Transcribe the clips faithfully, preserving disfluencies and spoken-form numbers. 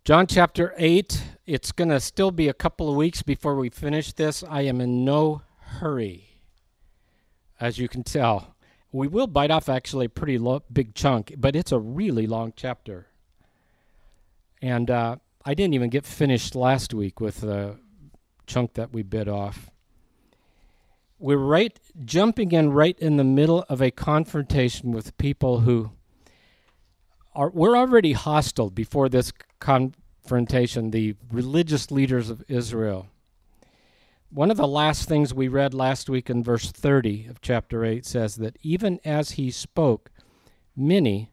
John chapter eight, it's going to still be a couple of weeks before we finish this. I am in no hurry, as you can tell. We will bite off actually a pretty lo- big chunk, but it's a really long chapter. And uh, I didn't even get finished last week with the chunk that we bit off. We're right, jumping in right in the middle of a confrontation with people who are, we're already hostile before this confrontation, the religious leaders of Israel. One of the last things we read last week in verse thirty of chapter eight says that even as he spoke, many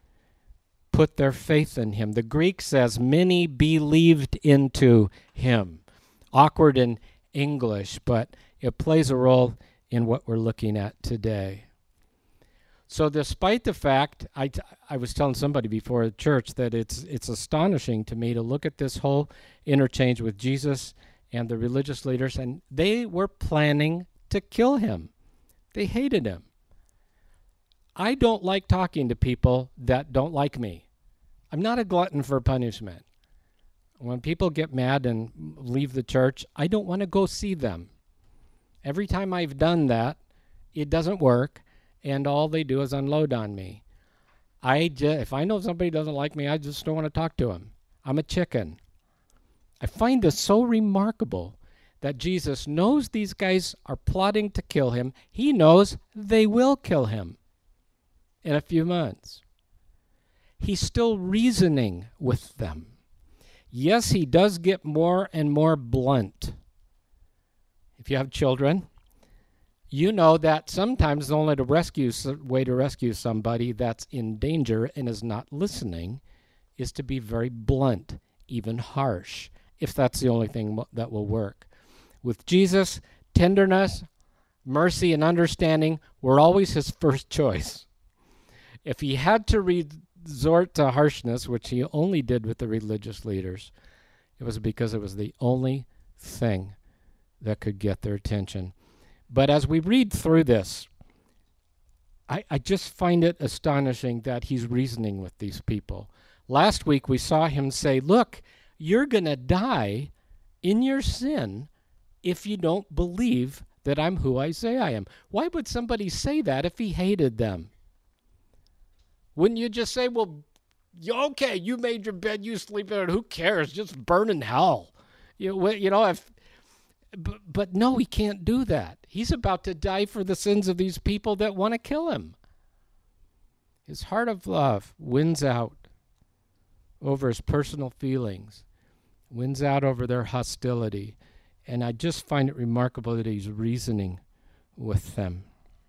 put their faith in him. The Greek says many believed into him. Awkward in English, but it plays a role in what we're looking at today. So despite the fact, I, t- I was telling somebody before the church that it's it's astonishing to me to look at this whole interchange with Jesus and the religious leaders, and they were planning to kill him. They hated him. I don't like talking to people that don't like me. I'm not a glutton for punishment. When people get mad and leave the church, I don't want to go see them. Every time I've done that, it doesn't work, and all they do is unload on me. I ju- if I know somebody doesn't like me, I just don't want to talk to him. I'm a chicken. I find this so remarkable that Jesus knows these guys are plotting to kill him. He knows they will kill him in a few months. He's still reasoning with them. Yes, he does get more and more blunt. If you have children, you know that sometimes the only to rescue, way to rescue somebody that's in danger and is not listening is to be very blunt, even harsh, if that's the only thing that will work. With Jesus, tenderness, mercy, and understanding were always his first choice. If he had to resort to harshness, which he only did with the religious leaders, it was because it was the only thing that could get their attention. But as we read through this, I, I just find it astonishing that he's reasoning with these people. Last week we saw him say, look, you're going to die in your sin if you don't believe that I'm who I say I am. Why would somebody say that if he hated them? Wouldn't you just say, well, okay, you made your bed, you sleep in it, who cares? Just burn in hell. You, you know, if... But, but no, he can't do that. He's about to die for the sins of these people that want to kill him. His heart of love wins out over his personal feelings, wins out over their hostility. And I just find it remarkable that he's reasoning with them.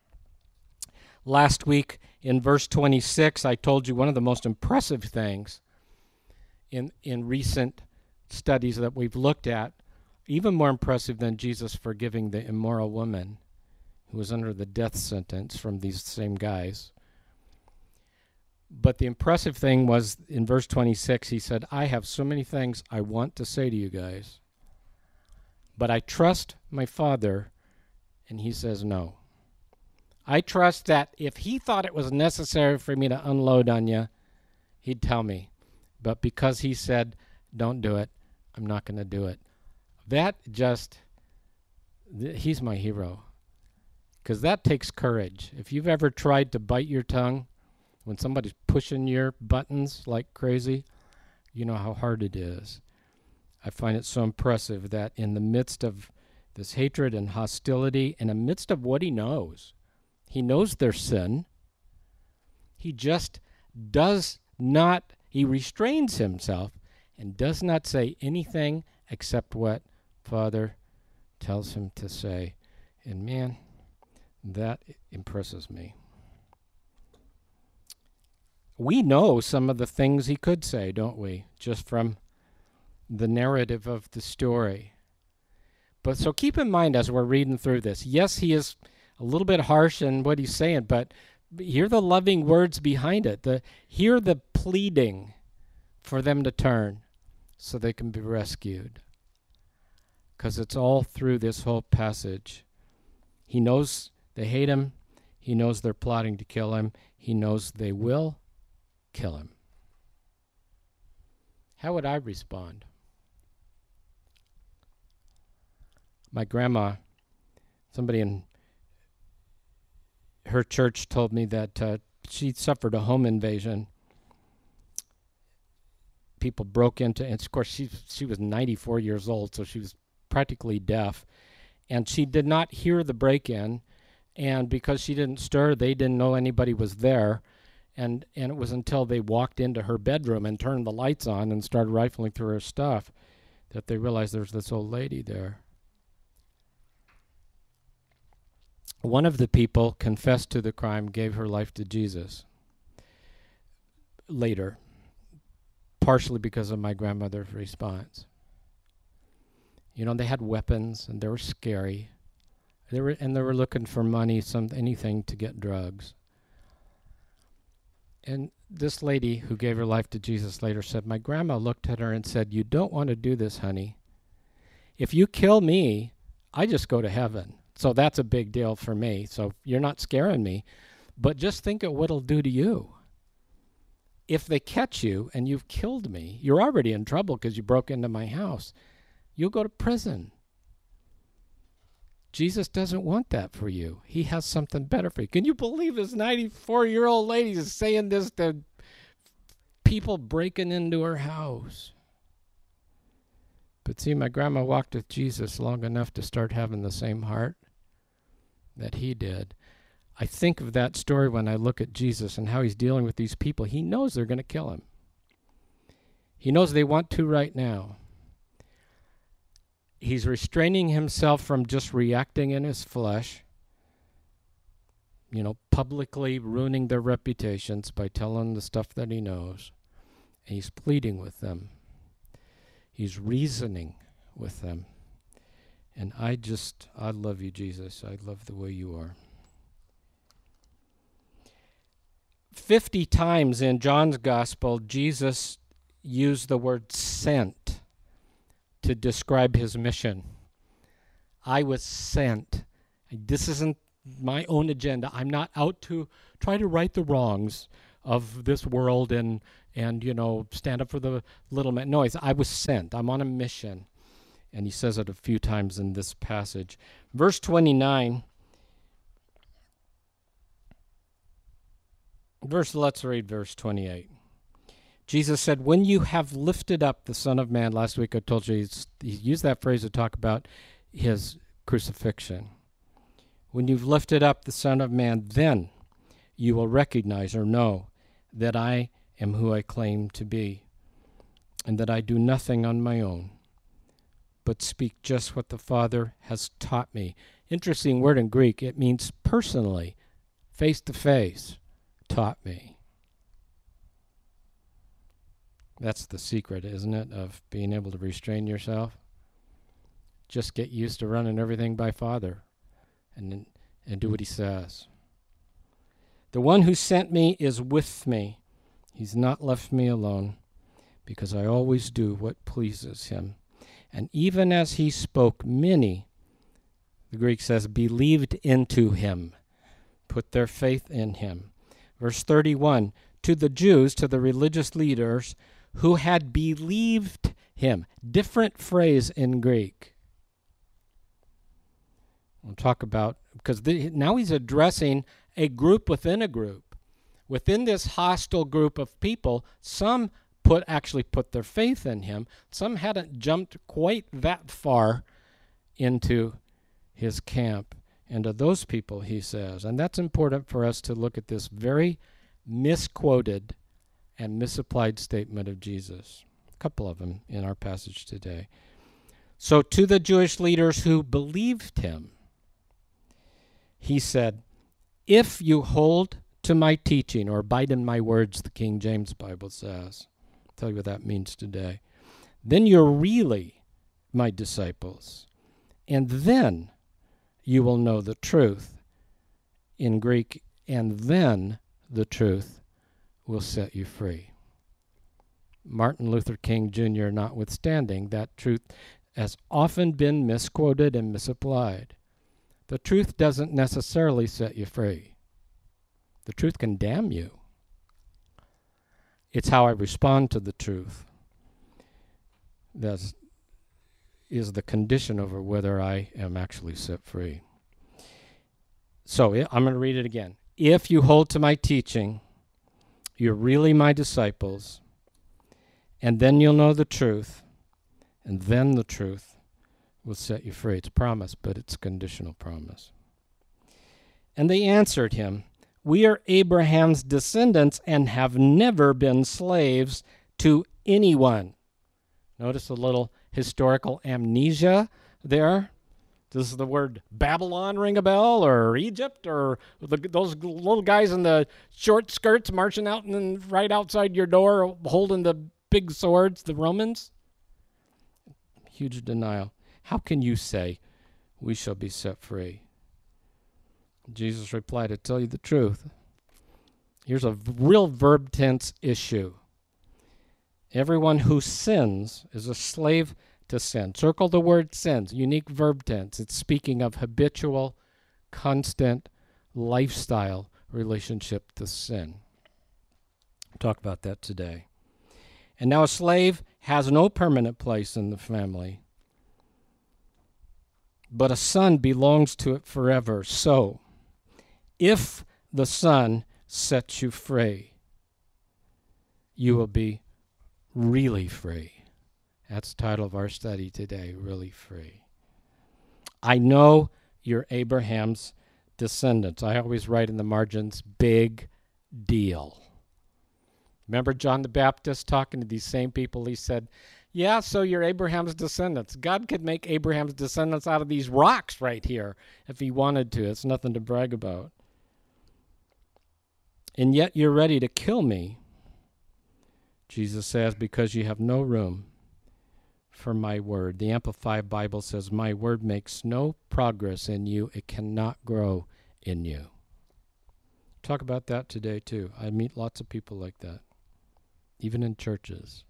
Last week in verse twenty-six, I told you one of the most impressive things in, in recent studies that we've looked at, even more impressive than Jesus forgiving the immoral woman who was under the death sentence from these same guys. But the impressive thing was in verse twenty-six, he said, I have so many things I want to say to you guys, but I trust my Father, and he says no. I trust that if he thought it was necessary for me to unload on you, he'd tell me. But because he said, don't do it, I'm not going to do it. That just, th- he's my hero. Because that takes courage. If you've ever tried to bite your tongue when somebody's pushing your buttons like crazy, you know how hard it is. I find it so impressive that in the midst of this hatred and hostility, in the midst of what he knows, he knows their sin, he just does not, he restrains himself and does not say anything except what Father tells him to say. And man, that impresses me. We know some of the things he could say, don't we? Just from the narrative of the story. But so keep in mind as we're reading through this, yes, he is a little bit harsh in what he's saying, but hear the loving words behind it. The, hear the pleading for them to turn so they can be rescued. Because it's all through this whole passage. He knows they hate him. He knows they're plotting to kill him. He knows they will kill him. how would I respond? My grandma, somebody in her church told me that uh, she suffered a home invasion. People broke into, and of course she she was ninety-four years old, so she was practically deaf, and she did not hear the break-in, and because she didn't stir, they didn't know anybody was there, and and it was until they walked into her bedroom and turned the lights on and started rifling through her stuff that they realized there's this old lady there. One of the people confessed to the crime, gave her life to Jesus later, partially because of my grandmother's response. You know, they had weapons and they were scary. They were and they were looking for money, some anything to get drugs. And this lady who gave her life to Jesus later said, my grandma looked at her and said, you don't want to do this, honey. If you kill me, I just go to heaven. So that's a big deal for me. So you're not scaring me. But just think of what it'll do to you. If they catch you and you've killed me, you're already in trouble because you broke into my house. You'll go to prison. Jesus doesn't want that for you. He has something better for you. Can you believe this ninety-four-year-old lady is saying this to people breaking into her house? But see, my grandma walked with Jesus long enough to start having the same heart that he did. I think of that story when I look at Jesus and how he's dealing with these people. He knows they're going to kill him. He knows they want to right now. He's restraining himself from just reacting in his flesh, you know, publicly ruining their reputations by telling the stuff that he knows. And he's pleading with them. He's reasoning with them. And I just, I love you, Jesus. I love the way you are. Fifty times in John's gospel, Jesus used the word sent to describe his mission. I was sent. This isn't my own agenda. I'm not out to try to right the wrongs of this world and, and you know, stand up for the little man. No, I was sent. I'm on a mission. And he says it a few times in this passage. Verse twenty-nine. Verse, let's read verse twenty-eight. Jesus said, when you have lifted up the Son of Man, last week I told you he's, he used that phrase to talk about his crucifixion. When you've lifted up the Son of Man, then you will recognize or know that I am who I claim to be, and that I do nothing on my own, but speak just what the Father has taught me. Interesting word in Greek. It means personally, face to face, taught me. That's the secret, isn't it, of being able to restrain yourself? Just get used to running everything by Father and, and do what he says. The one who sent me is with me. He's not left me alone, because I always do what pleases him. And even as he spoke, many, the Greek says, believed into him, put their faith in him. Verse thirty-one, to the Jews, to the religious leaders who had believed him. Different phrase in Greek. We'll talk about, because the, now he's addressing a group within a group. Within this hostile group of people, some put actually put their faith in him. Some hadn't jumped quite that far into his camp. And to those people, he says, and that's important for us to look at this very misquoted and misapplied statement of Jesus. A couple of them in our passage today. So to the Jewish leaders who believed him, he said, if you hold to my teaching, or abide in my words, the King James Bible says, I'll tell you what that means today, then you're really my disciples. And then you will know the truth. In Greek, and then the truth will set you free. Martin Luther King Junior notwithstanding, that truth has often been misquoted and misapplied. The truth doesn't necessarily set you free. The truth can damn you. It's how I respond to the truth. That is the condition over whether I am actually set free. So I'm going to read it again. If you hold to my teaching, you're really my disciples, and then you'll know the truth, and then the truth will set you free. It's a promise, but it's a conditional promise. And they answered him, we are Abraham's descendants and have never been slaves to anyone. Notice a little historical amnesia there. Does the word Babylon ring a bell, or Egypt, or the, those little guys in the short skirts marching out and right outside your door holding the big swords, the Romans? Huge denial. How can you say we shall be set free? Jesus replied, to tell you the truth, here's a real verb tense issue. Everyone who sins is a slave to sin. Circle the word sins, unique verb tense. It's speaking of habitual, constant lifestyle relationship to sin. We'll talk about that today. And now a slave has no permanent place in the family, but a son belongs to it forever. So, if the Son sets you free, you will be really free. That's the title of our study today, really free. I know you're Abraham's descendants. I always write in the margins, big deal. Remember John the Baptist talking to these same people? He said, yeah, so you're Abraham's descendants. God could make Abraham's descendants out of these rocks right here if he wanted to. It's nothing to brag about. And yet you're ready to kill me, Jesus says, because you have no room for my word. The Amplified Bible says, my word makes no progress in you. It cannot grow in you. Talk about that today, too. I meet lots of people like that, even in churches.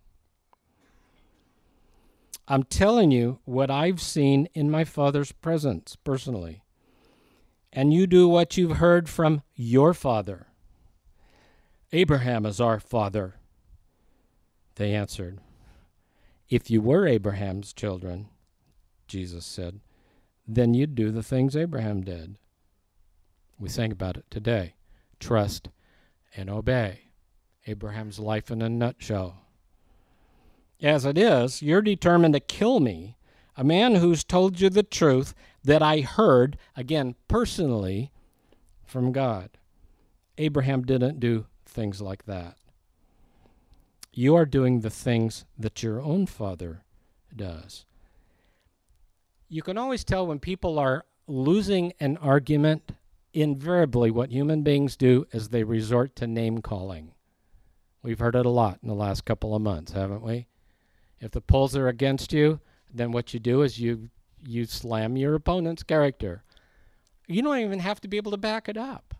I'm telling you what I've seen in my Father's presence, personally. And you do what you've heard from your father. Abraham is our father. They answered, if you were Abraham's children, Jesus said, then you'd do the things Abraham did. We sang about it today. Trust and obey. Abraham's life in a nutshell. As it is, you're determined to kill me, a man who's told you the truth that I heard, again, personally, from God. Abraham didn't do things like that. You are doing the things that your own father does. You can always tell when people are losing an argument. Invariably, what human beings do is they resort to name calling. We've heard it a lot in the last couple of months, haven't we? If the polls are against you, then what you do is you you slam your opponent's character. You don't even have to be able to back it up,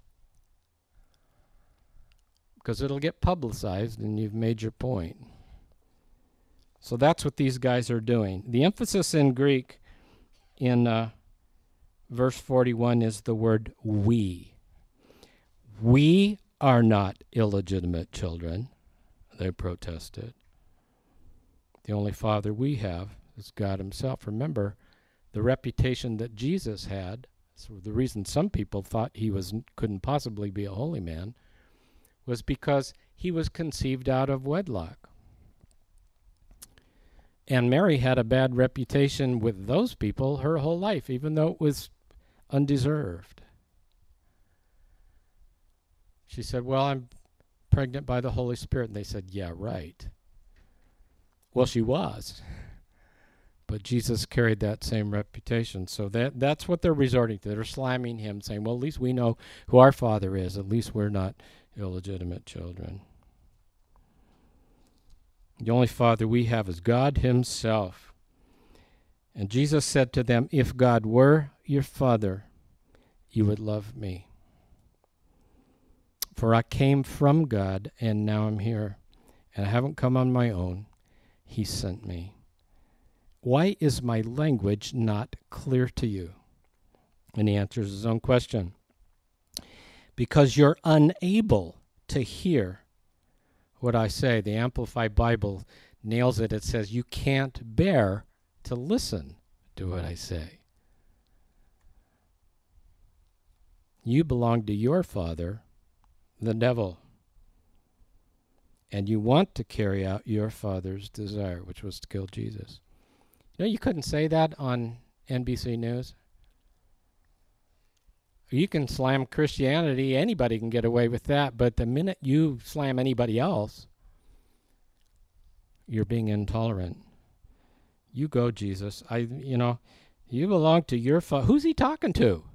because it'll get publicized and you've made your point. So that's what these guys are doing. The emphasis in Greek in uh, verse forty-one is the word we. We are not illegitimate children, they protested. The only father we have is God himself. Remember the reputation that Jesus had. So the reason some people thought he was couldn't possibly be a holy man was because he was conceived out of wedlock. And Mary had a bad reputation with those people her whole life, even though it was undeserved. She said, well, I'm pregnant by the Holy Spirit. And they said, yeah, right. Well, she was. But Jesus carried that same reputation. So that that's what they're resorting to. They're slamming him, saying, well, at least we know who our father is. At least we're not illegitimate children. The only father we have is God himself. And Jesus said to them, if God were your father, you would love me. For I came from God, and now I'm here. And I haven't come on my own. He sent me. Why is my language not clear to you? And he answers his own question. Because you're unable to hear what I say. The Amplified Bible nails it. It says, you can't bear to listen to what I say. You belong to your father, the devil, and you want to carry out your father's desire, which was to kill Jesus. You know, you couldn't say that on N B C News. You can slam Christianity, anybody can get away with that, but the minute you slam anybody else, you're being intolerant. You go, Jesus. I, you know, you belong to your father. Who's he talking to?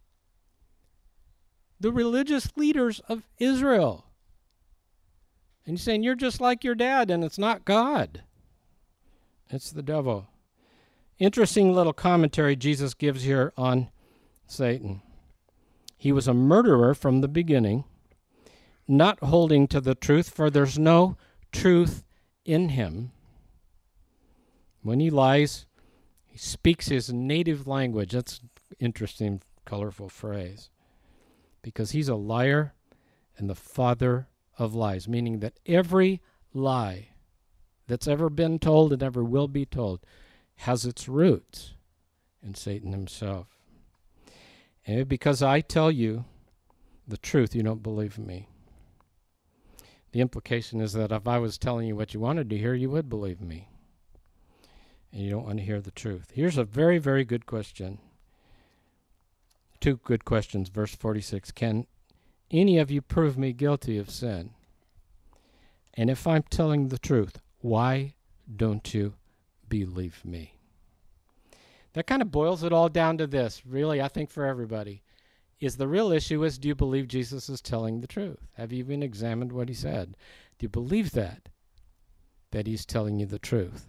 The religious leaders of Israel. And he's saying, you're just like your dad, and it's not God. It's the devil. Interesting little commentary Jesus gives here on Satan. He was a murderer from the beginning, not holding to the truth, for there's no truth in him. When he lies, he speaks his native language. That's an interesting, colorful phrase. Because he's a liar and the father of lies, meaning that every lie that's ever been told and ever will be told has its roots in Satan himself. And because I tell you the truth, you don't believe me. The implication is that if I was telling you what you wanted to hear, you would believe me. And you don't want to hear the truth. Here's a very, very good question. Two good questions. Verse forty-six. Can any of you prove me guilty of sin? And if I'm telling the truth, why don't you believe me? That kind of boils it all down to this, really, I think, for everybody. Is the real issue is, do you believe Jesus is telling the truth? Have you even examined what he said? Do you believe that? That he's telling you the truth?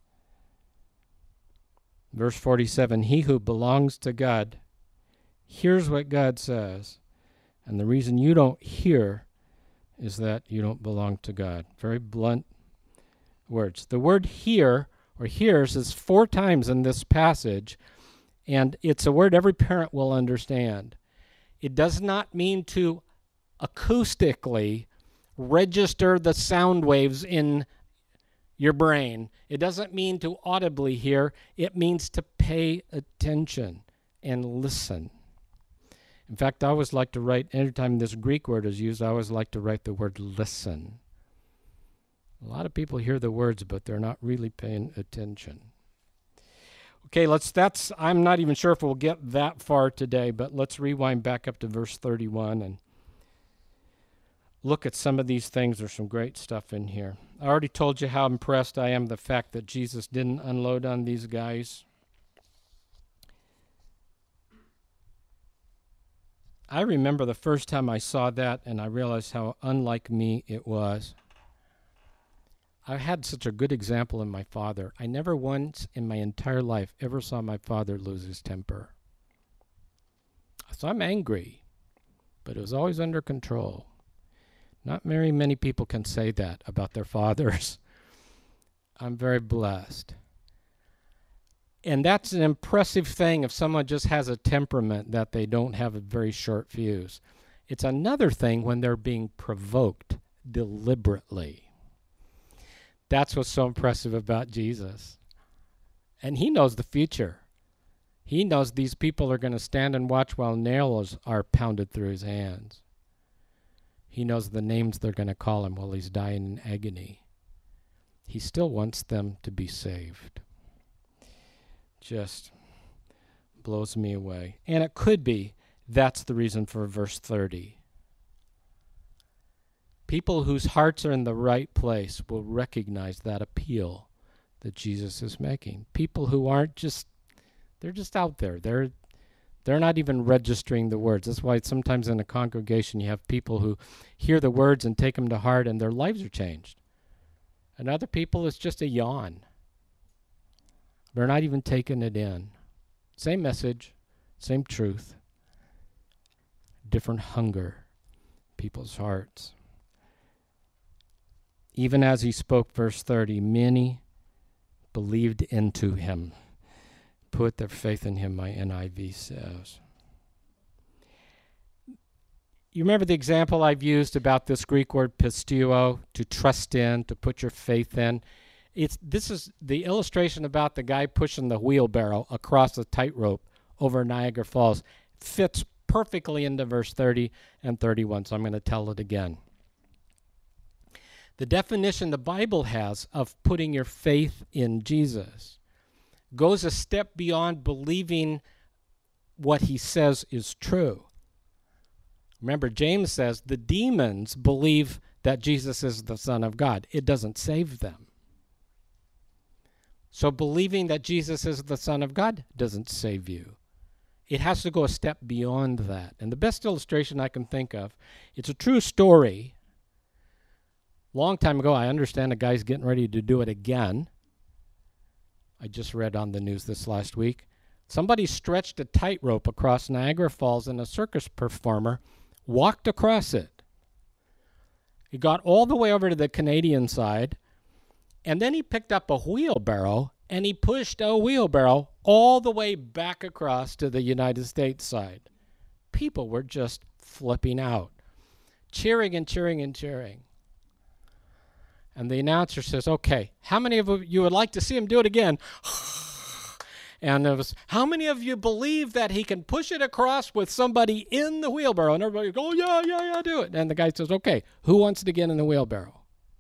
Verse forty-seven, he who belongs to God hears what God says. And the reason you don't hear is that you don't belong to God. Very blunt words. The word hear or hears is four times in this passage, and it's a word every parent will understand. It does not mean to acoustically register the sound waves in your brain. It doesn't mean to audibly hear. It means to pay attention and listen. In fact, I always like to write, anytime this Greek word is used, I always like to write the word listen. A lot of people hear the words, but they're not really paying attention. Okay, let's, that's, I'm not even sure if we'll get that far today, but let's rewind back up to verse thirty-one and look at some of these things. There's some great stuff in here. I already told you how impressed I am with the fact that Jesus didn't unload on these guys. I remember the first time I saw that, and I realized how unlike me it was. I had such a good example in my father. I never once in my entire life ever saw my father lose his temper. So I'm angry, but it was always under control. Not very many people can say that about their fathers. I'm very blessed. And that's an impressive thing if someone just has a temperament that they don't have a very short fuse. It's another thing when they're being provoked deliberately. That's what's so impressive about Jesus. And he knows the future. He knows these people are going to stand and watch while nails are pounded through his hands. He knows the names they're going to call him while he's dying in agony. He still wants them to be saved. Just blows me away. And it could be that's the reason for verse thirty. People whose hearts are in the right place will recognize that appeal that Jesus is making. People who aren't just, they're just out there. They're they're not even registering the words. That's why sometimes in a congregation you have people who hear the words and take them to heart and their lives are changed. And other people, it's just a yawn. They're not even taking it in. Same message, same truth, different hunger, people's hearts. Even as he spoke, verse thirty, many believed into him, put their faith in him, my N I V says. You remember the example I've used about this Greek word pisteuo, to trust in, to put your faith in? It's, this is the illustration about the guy pushing the wheelbarrow across a tightrope over Niagara Falls. Fits perfectly into verse thirty and thirty-one, so I'm going to tell it again. The definition the Bible has of putting your faith in Jesus goes a step beyond believing what he says is true. Remember, James says the demons believe that Jesus is the Son of God. It doesn't save them. So believing that Jesus is the Son of God doesn't save you. It has to go a step beyond that. And the best illustration I can think of, it's a true story. Long time ago, I understand a guy's getting ready to do it again. I just read on the news this last week. Somebody stretched a tightrope across Niagara Falls and a circus performer walked across it. He got all the way over to the Canadian side, and then he picked up a wheelbarrow and he pushed a wheelbarrow all the way back across to the United States side. People were just flipping out, cheering and cheering and cheering. And the announcer says, okay, how many of you would like to see him do it again? And it was, how many of you believe that he can push it across with somebody in the wheelbarrow? And everybody goes, oh, yeah, yeah, yeah, do it. And the guy says, okay, who wants to get in the wheelbarrow?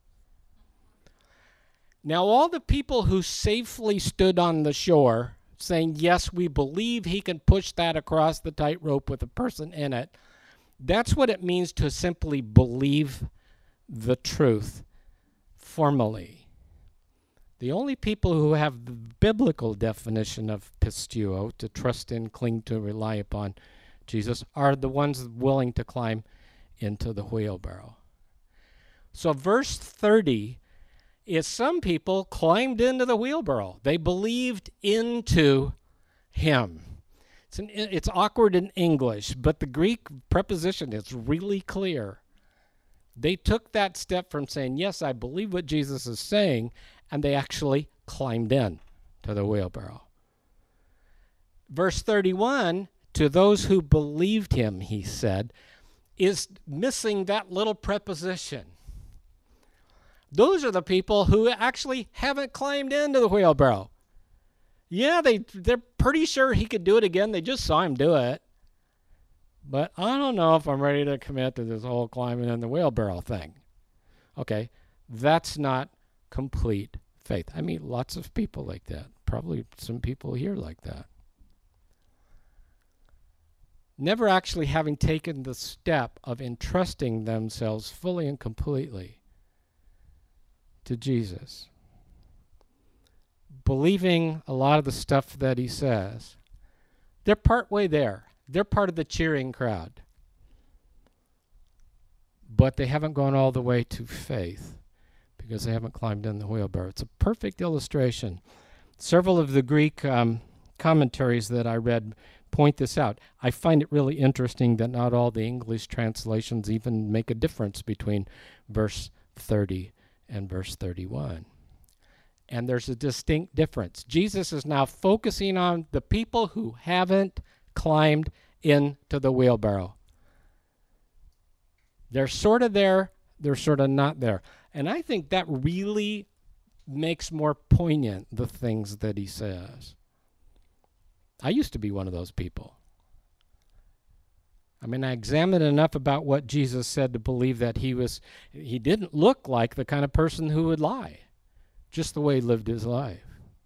Now, all the people who safely stood on the shore saying, yes, we believe he can push that across the tightrope with a person in it, that's what it means to simply believe the truth formally. The only people who have the biblical definition of pisteuo, to trust in, cling to, rely upon Jesus, are the ones willing to climb into the wheelbarrow. So verse thirty is some people climbed into the wheelbarrow. They believed into him. It's, an, it's awkward in English, but the Greek preposition is really clear. They took that step from saying, yes, I believe what Jesus is saying, and they actually climbed in to the wheelbarrow. Verse thirty-one, to those who believed him, he said, is missing that little preposition. Those are the people who actually haven't climbed into the wheelbarrow. Yeah, they, they're pretty sure he could do it again. They just saw him do it. But I don't know if I'm ready to commit to this whole climbing in the wheelbarrow thing. Okay, that's not complete faith. I meet lots of people like that. Probably some people here like that. Never actually having taken the step of entrusting themselves fully and completely to Jesus. Believing a lot of the stuff that he says. They're partway there. They're part of the cheering crowd. But they haven't gone all the way to faith because they haven't climbed in the wheelbarrow. It's a perfect illustration. Several of the Greek um, commentaries that I read point this out. I find it really interesting that not all the English translations even make a difference between verse thirty and verse thirty-one. And there's a distinct difference. Jesus is now focusing on the people who haven't climbed into the wheelbarrow. They're sort of there, they're sort of not there. And I think that really makes more poignant the things that he says. I used to be one of those people. I mean, I examined enough about what Jesus said to believe that he was, he didn't look like the kind of person who would lie, just the way he lived his life.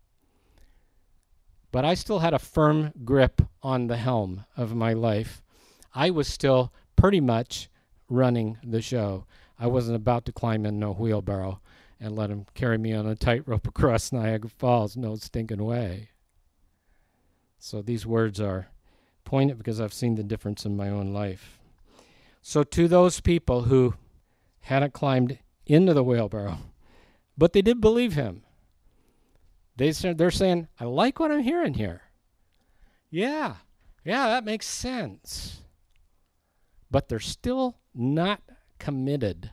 But I still had a firm grip on the helm of my life. I was still pretty much running the show. I wasn't about to climb in no wheelbarrow and let him carry me on a tightrope across Niagara Falls. No stinking way. So these words are poignant because I've seen the difference in my own life. So to those people who hadn't climbed into the wheelbarrow, but they did believe him, they said, they're saying, I like what I'm hearing here. Yeah, yeah, that makes sense. But they're still not committed,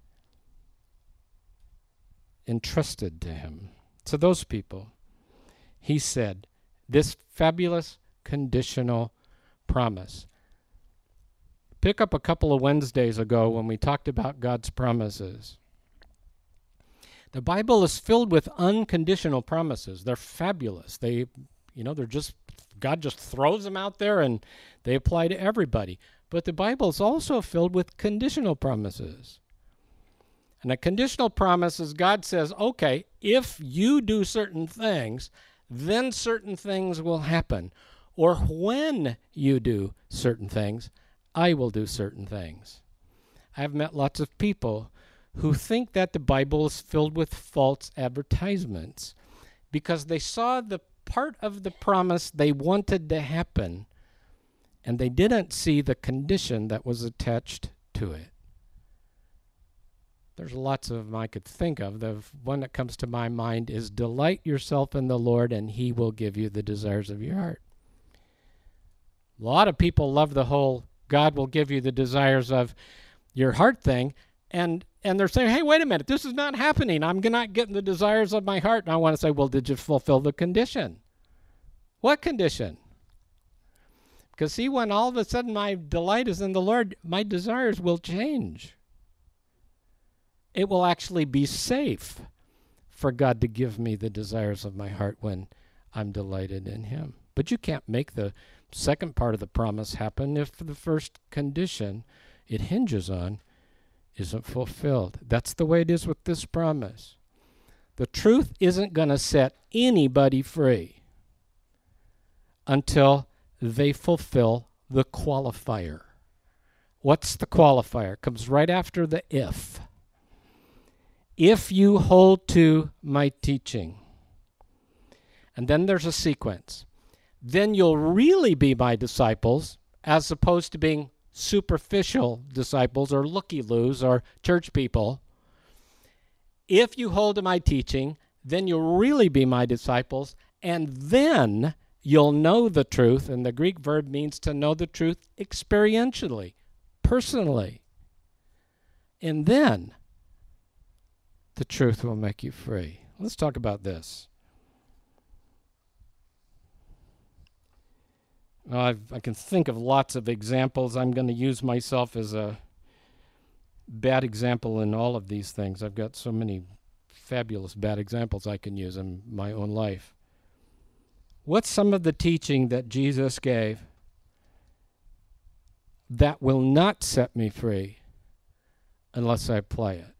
entrusted to him. To those people, he said, this fabulous conditional promise. Pick up a couple of Wednesdays ago when we talked about God's promises. The Bible is filled with unconditional promises. They're fabulous. They, you know, they're just, God just throws them out there and they apply to everybody. But the Bible is also filled with conditional promises. And a conditional promise is God says, okay, if you do certain things, then certain things will happen. Or when you do certain things, I will do certain things. I've met lots of people who think that the Bible is filled with false advertisements because they saw the part of the promise they wanted to happen and they didn't see the condition that was attached to it. There's lots of them I could think of. The one that comes to my mind is delight yourself in the Lord and he will give you the desires of your heart. A lot of people love the whole God will give you the desires of your heart thing, and and they're saying, hey, wait a minute, this is not happening. I'm not getting the desires of my heart. And I want to say, well, did you fulfill the condition? What condition? Because see, when all of a sudden my delight is in the Lord, my desires will change. It will actually be safe for God to give me the desires of my heart when I'm delighted in him. But you can't make the second part of the promise happen if the first condition it hinges on isn't fulfilled. That's the way it is with this promise. The truth isn't going to set anybody free until they fulfill the qualifier. What's the qualifier? It comes right after the if. If you hold to my teaching. And then there's a sequence. Then you'll really be my disciples, as opposed to being superficial disciples or looky-loos or church people. If you hold to my teaching, then you'll really be my disciples, and then you'll know the truth. And the Greek verb means to know the truth experientially, personally. And then the truth will make you free. Let's talk about this. Well, I've, I can think of lots of examples. I'm going to use myself as a bad example in all of these things. I've got so many fabulous bad examples I can use in my own life. What's some of the teaching that Jesus gave that will not set me free unless I apply it?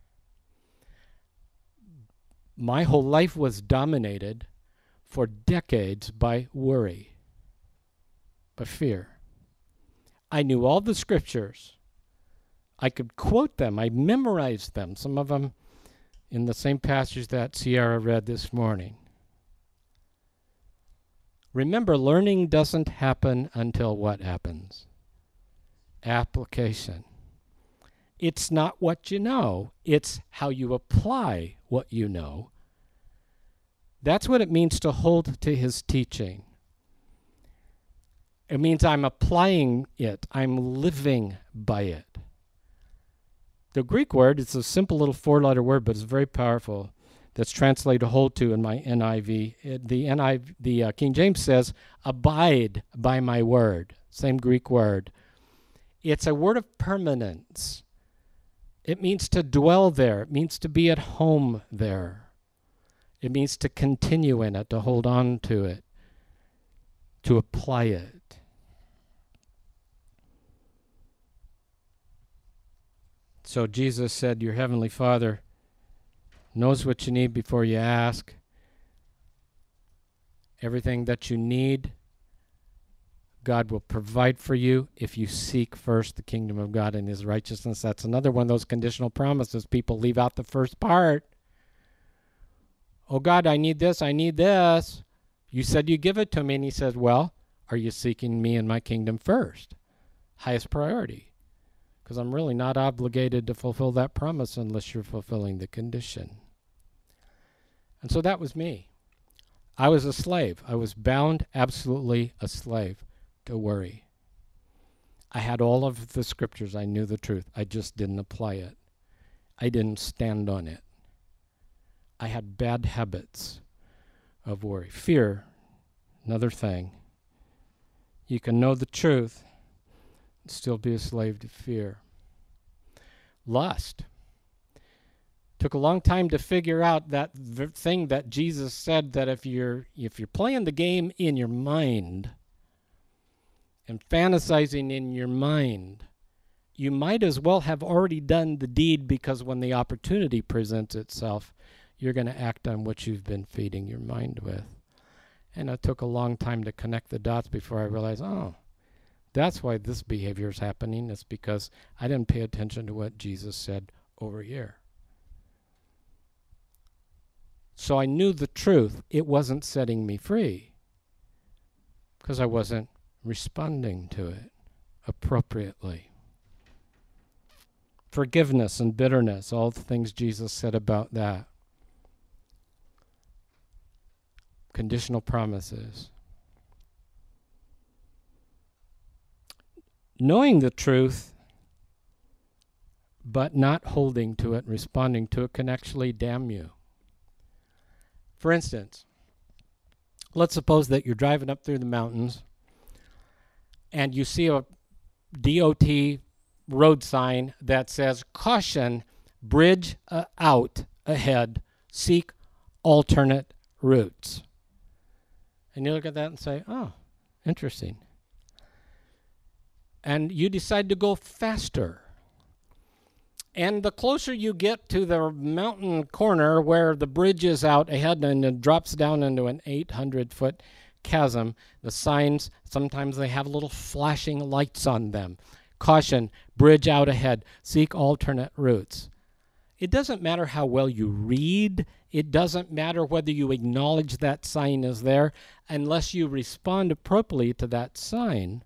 My whole life was dominated for decades by worry. By fear. I knew all the scriptures. I could quote them. I memorized them, some of them in the same passage that Sierra read this morning. Remember, learning doesn't happen until what happens? Application. It's not what you know. It's how you apply what you know. That's what it means to hold to his teaching. It means I'm applying it. I'm living by it. The Greek word, it's a simple little four-letter word, but it's very powerful. That's translated hold to in my N I V. It, the N I V, the uh, King James says, abide by my word. Same Greek word. It's a word of permanence. It means to dwell there. It means to be at home there. It means to continue in it, to hold on to it, to apply it. So Jesus said, your heavenly Father knows what you need before you ask. Everything that you need, God will provide for you if you seek first the kingdom of God and his righteousness. That's another one of those conditional promises. People leave out the first part. Oh God, I need this, I need this. You said you give it to me. And he says, well, are you seeking me and my kingdom first? Highest priority. Because I'm really not obligated to fulfill that promise unless you're fulfilling the condition. And so that was me. I was a slave. I was bound, absolutely a slave to worry. I had all of the scriptures. I knew the truth. I just didn't apply it. I didn't stand on it. I had bad habits of worry. Fear, another thing. You can know the truth, still be a slave to fear. Lust. Took a long time to figure out that v- thing that Jesus said, that if you're if you're playing the game in your mind and fantasizing in your mind, you might as well have already done the deed, because when the opportunity presents itself, you're going to act on what you've been feeding your mind with. And it took a long time to connect the dots before I realized, oh, that's why this behavior is happening. It's because I didn't pay attention to what Jesus said over here. So I knew the truth. It wasn't setting me free because I wasn't responding to it appropriately. Forgiveness and bitterness, all the things Jesus said about that. Conditional promises. Knowing the truth, but not holding to it, responding to it, can actually damn you. For instance, let's suppose that you're driving up through the mountains and you see a D O T road sign that says, "Caution, bridge uh, out ahead, seek alternate routes." And you look at that and say, oh, interesting. And you decide to go faster. And the closer you get to the mountain corner where the bridge is out ahead and it drops down into an eight hundred foot chasm, the signs, sometimes they have little flashing lights on them. Caution, bridge out ahead, seek alternate routes. It doesn't matter how well you read. It doesn't matter whether you acknowledge that sign is there. Unless you respond appropriately to that sign,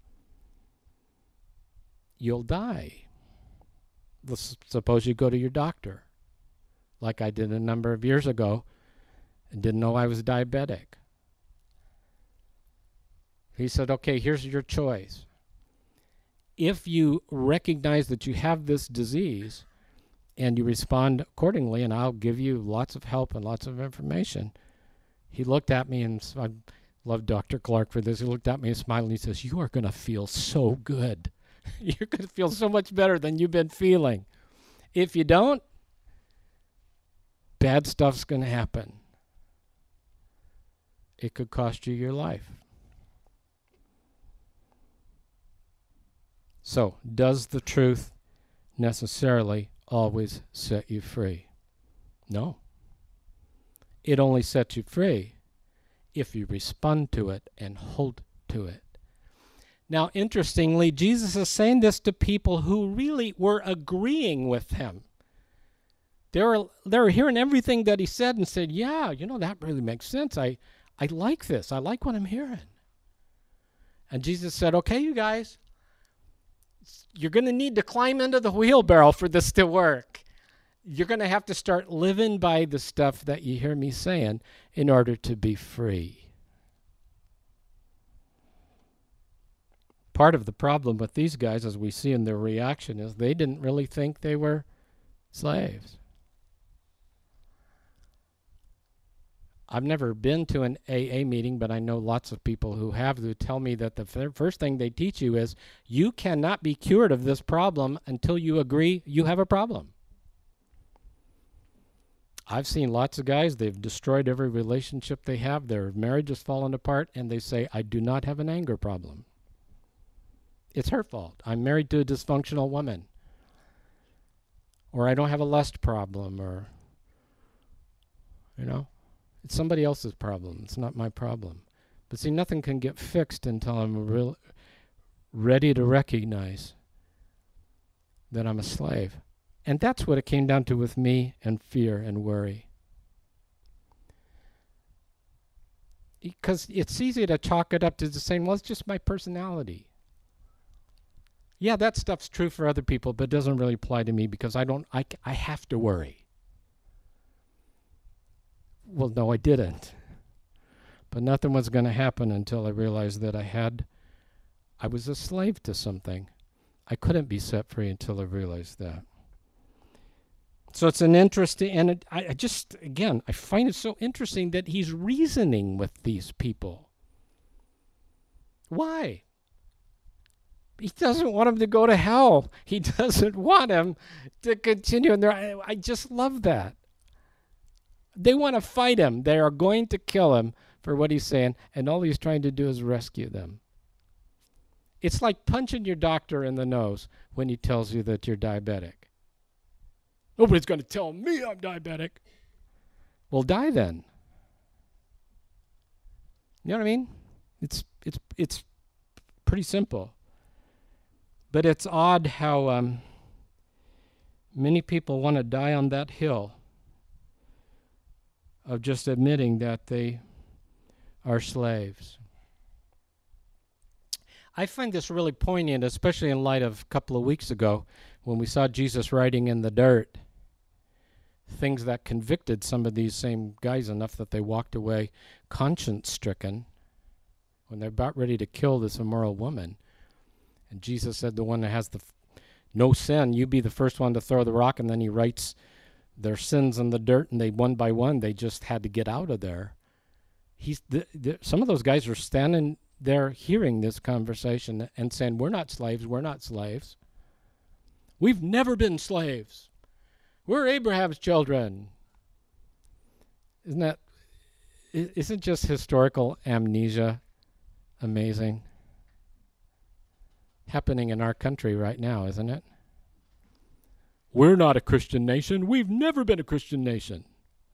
you'll die. Let's suppose you go to your doctor, like I did a number of years ago, and didn't know I was diabetic. He said, okay, here's your choice. If you recognize that you have this disease and you respond accordingly, and I'll give you lots of help and lots of information. He looked at me, and I love Doctor Clark for this. He looked at me and smiled, and he says, you are going to feel so good. You're going to feel so much better than you've been feeling. If you don't, bad stuff's going to happen. It could cost you your life. So, does the truth necessarily always set you free? No. It only sets you free if you respond to it and hold to it. Now, interestingly, Jesus is saying this to people who really were agreeing with him. They were, they were hearing everything that he said and said, yeah, you know, that really makes sense. I, I like this. I like what I'm hearing. And Jesus said, okay, you guys, you're going to need to climb into the wheelbarrow for this to work. You're going to have to start living by the stuff that you hear me saying in order to be free. Part of the problem with these guys, as we see in their reaction, is they didn't really think they were slaves. I've never been to an A A meeting, but I know lots of people who have, who tell me that the f- first thing they teach you is you cannot be cured of this problem until you agree you have a problem. I've seen lots of guys, they've destroyed every relationship they have, their marriage has fallen apart, and they say, I do not have an anger problem. It's her fault. I'm married to a dysfunctional woman. Or I don't have a lust problem, or, you know. It's somebody else's problem. It's not my problem. But see, nothing can get fixed until I'm real ready to recognize that I'm a slave. And that's what it came down to with me and fear and worry. Because it's easy to chalk it up to the saying, well, it's just my personality. Yeah, that stuff's true for other people, but it doesn't really apply to me because I don't, I, I have to worry. Well, no, I didn't. But nothing was going to happen until I realized that I had, I was a slave to something. I couldn't be set free until I realized that. So it's an interesting, and it, I, I just, again, I find it so interesting that he's reasoning with these people. Why? He doesn't want him to go to hell. He doesn't want him to continue in there. I, I just love that. They want to fight him. They are going to kill him for what he's saying, and all he's trying to do is rescue them. It's like punching your doctor in the nose when he tells you that you're diabetic. Nobody's going to tell me I'm diabetic. Well, die then. You know what I mean? It's it's it's pretty simple. But it's odd how um, many people want to die on that hill of just admitting that they are slaves. I find this really poignant, especially in light of a couple of weeks ago when we saw Jesus writing in the dirt. Things that convicted some of these same guys enough that they walked away conscience-stricken when they're about ready to kill this immoral woman. And Jesus said, the one that has the f- no sin, you be the first one to throw the rock. And then he writes their sins in the dirt, and they one by one, they just had to get out of there. He's the, the, some of those guys are standing there hearing this conversation and saying, we're not slaves, we're not slaves. We've never been slaves. We're Abraham's children. Isn't that, isn't just historical amnesia amazing? Happening in our country right now, isn't it? We're not a Christian nation. We've never been a Christian nation.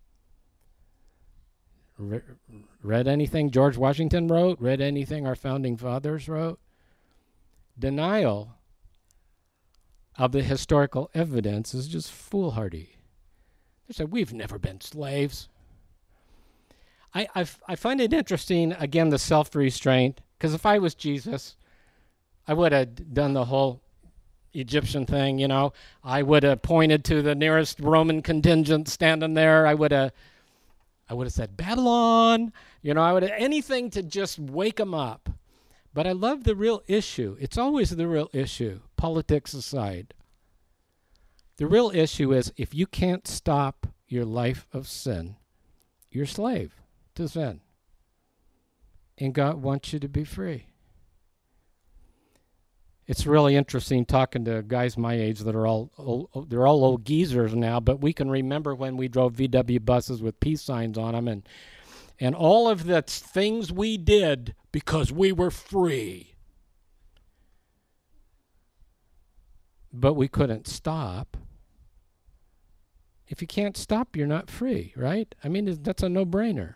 Re- read anything George Washington wrote? Read anything our founding fathers wrote? Denial of the historical evidence is just foolhardy. They say, we've never been slaves. I, I, I find it interesting, again, the self-restraint, because if I was Jesus, I would have done the whole Egyptian thing, you know. I would have pointed to the nearest Roman contingent standing there. I would have I would have said, Babylon, you know, I would have anything to just wake them up. But I love the real issue. It's always the real issue, politics aside. The real issue is if you can't stop your life of sin, you're a slave to sin. And God wants you to be free. It's really interesting talking to guys my age that are all, old, they're all old geezers now, but we can remember when we drove V W buses with peace signs on them and and all of the things we did because we were free. But we couldn't stop. If you can't stop, you're not free, right? I mean, that's a no-brainer.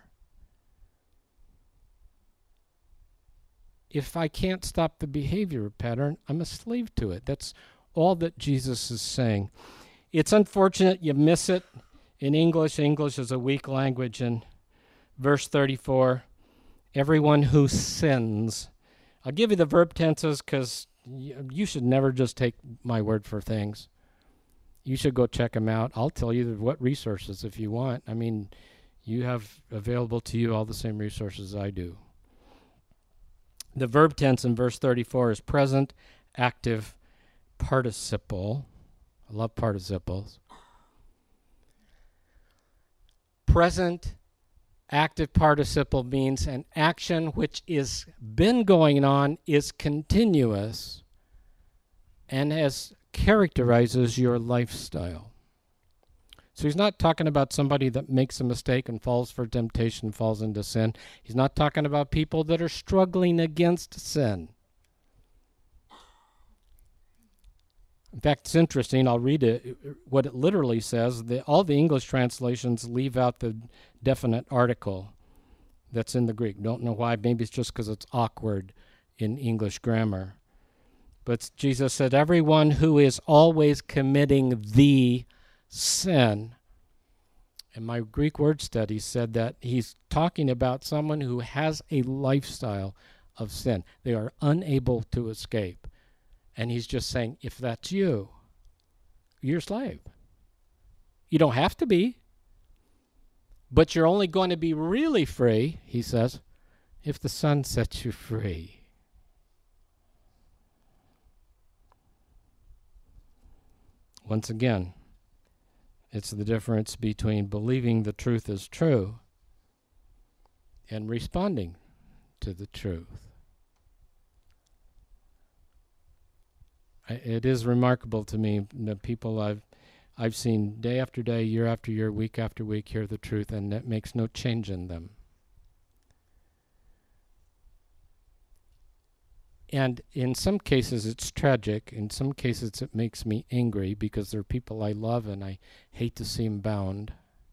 If I can't stop the behavior pattern, I'm a slave to it. That's all that Jesus is saying. It's unfortunate you miss it in English. English is a weak language. In verse thirty-four, everyone who sins. I'll give you the verb tenses because y- you should never just take my word for things. You should go check them out. I'll tell you what resources if you want. I mean, you have available to you all the same resources I do. The verb tense in verse thirty-four is present active participle. I love participles. Present active participle means an action which is been going on, is continuous, and has characterizes your lifestyle. So he's not talking about somebody that makes a mistake and falls for temptation, falls into sin. He's not talking about people that are struggling against sin. In fact, it's interesting. I'll read it. What it literally says, the, all the English translations leave out the definite article that's in the Greek. Don't know why. Maybe it's just because it's awkward in English grammar. But Jesus said, everyone who is always committing the sin. And my Greek word study said that he's talking about someone who has a lifestyle of sin. They are unable to escape. And he's just saying, if that's you, you're a slave. You don't have to be. But you're only going to be really free, he says, if the Son sets you free. Once again, it's the difference between believing the truth is true and responding to the truth. I, it is remarkable to me, the people I've I've seen day after day, year after year, week after week hear the truth, and it makes no change in them. And in some cases it's tragic. In some cases it makes me angry because they're people I love and I hate to see them bound.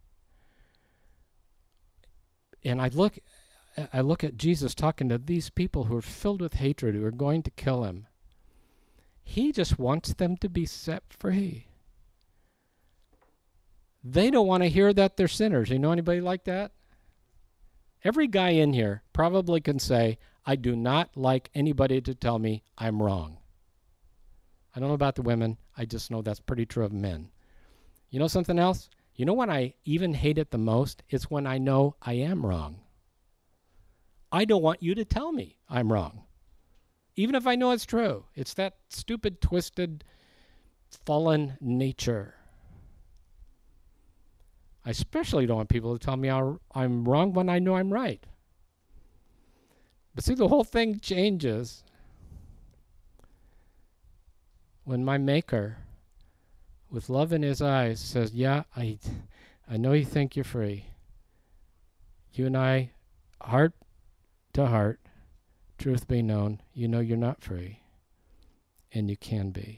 And I look, I look at Jesus talking to these people who are filled with hatred, who are going to kill him. He just wants them to be set free. They don't want to hear that they're sinners. You know anybody like that? Every guy in here probably can say, I do not like anybody to tell me I'm wrong. I don't know about the women. I just know that's pretty true of men. You know something else? You know when I even hate it the most? It's when I know I am wrong. I don't want you to tell me I'm wrong. Even if I know it's true. It's that stupid, twisted, fallen nature. I especially don't want people to tell me I'm wrong when I know I'm right. But see, the whole thing changes when my Maker, with love in his eyes, says, yeah, I, I know you think you're free. You and I, heart to heart, truth be known, you know you're not free. And you can be.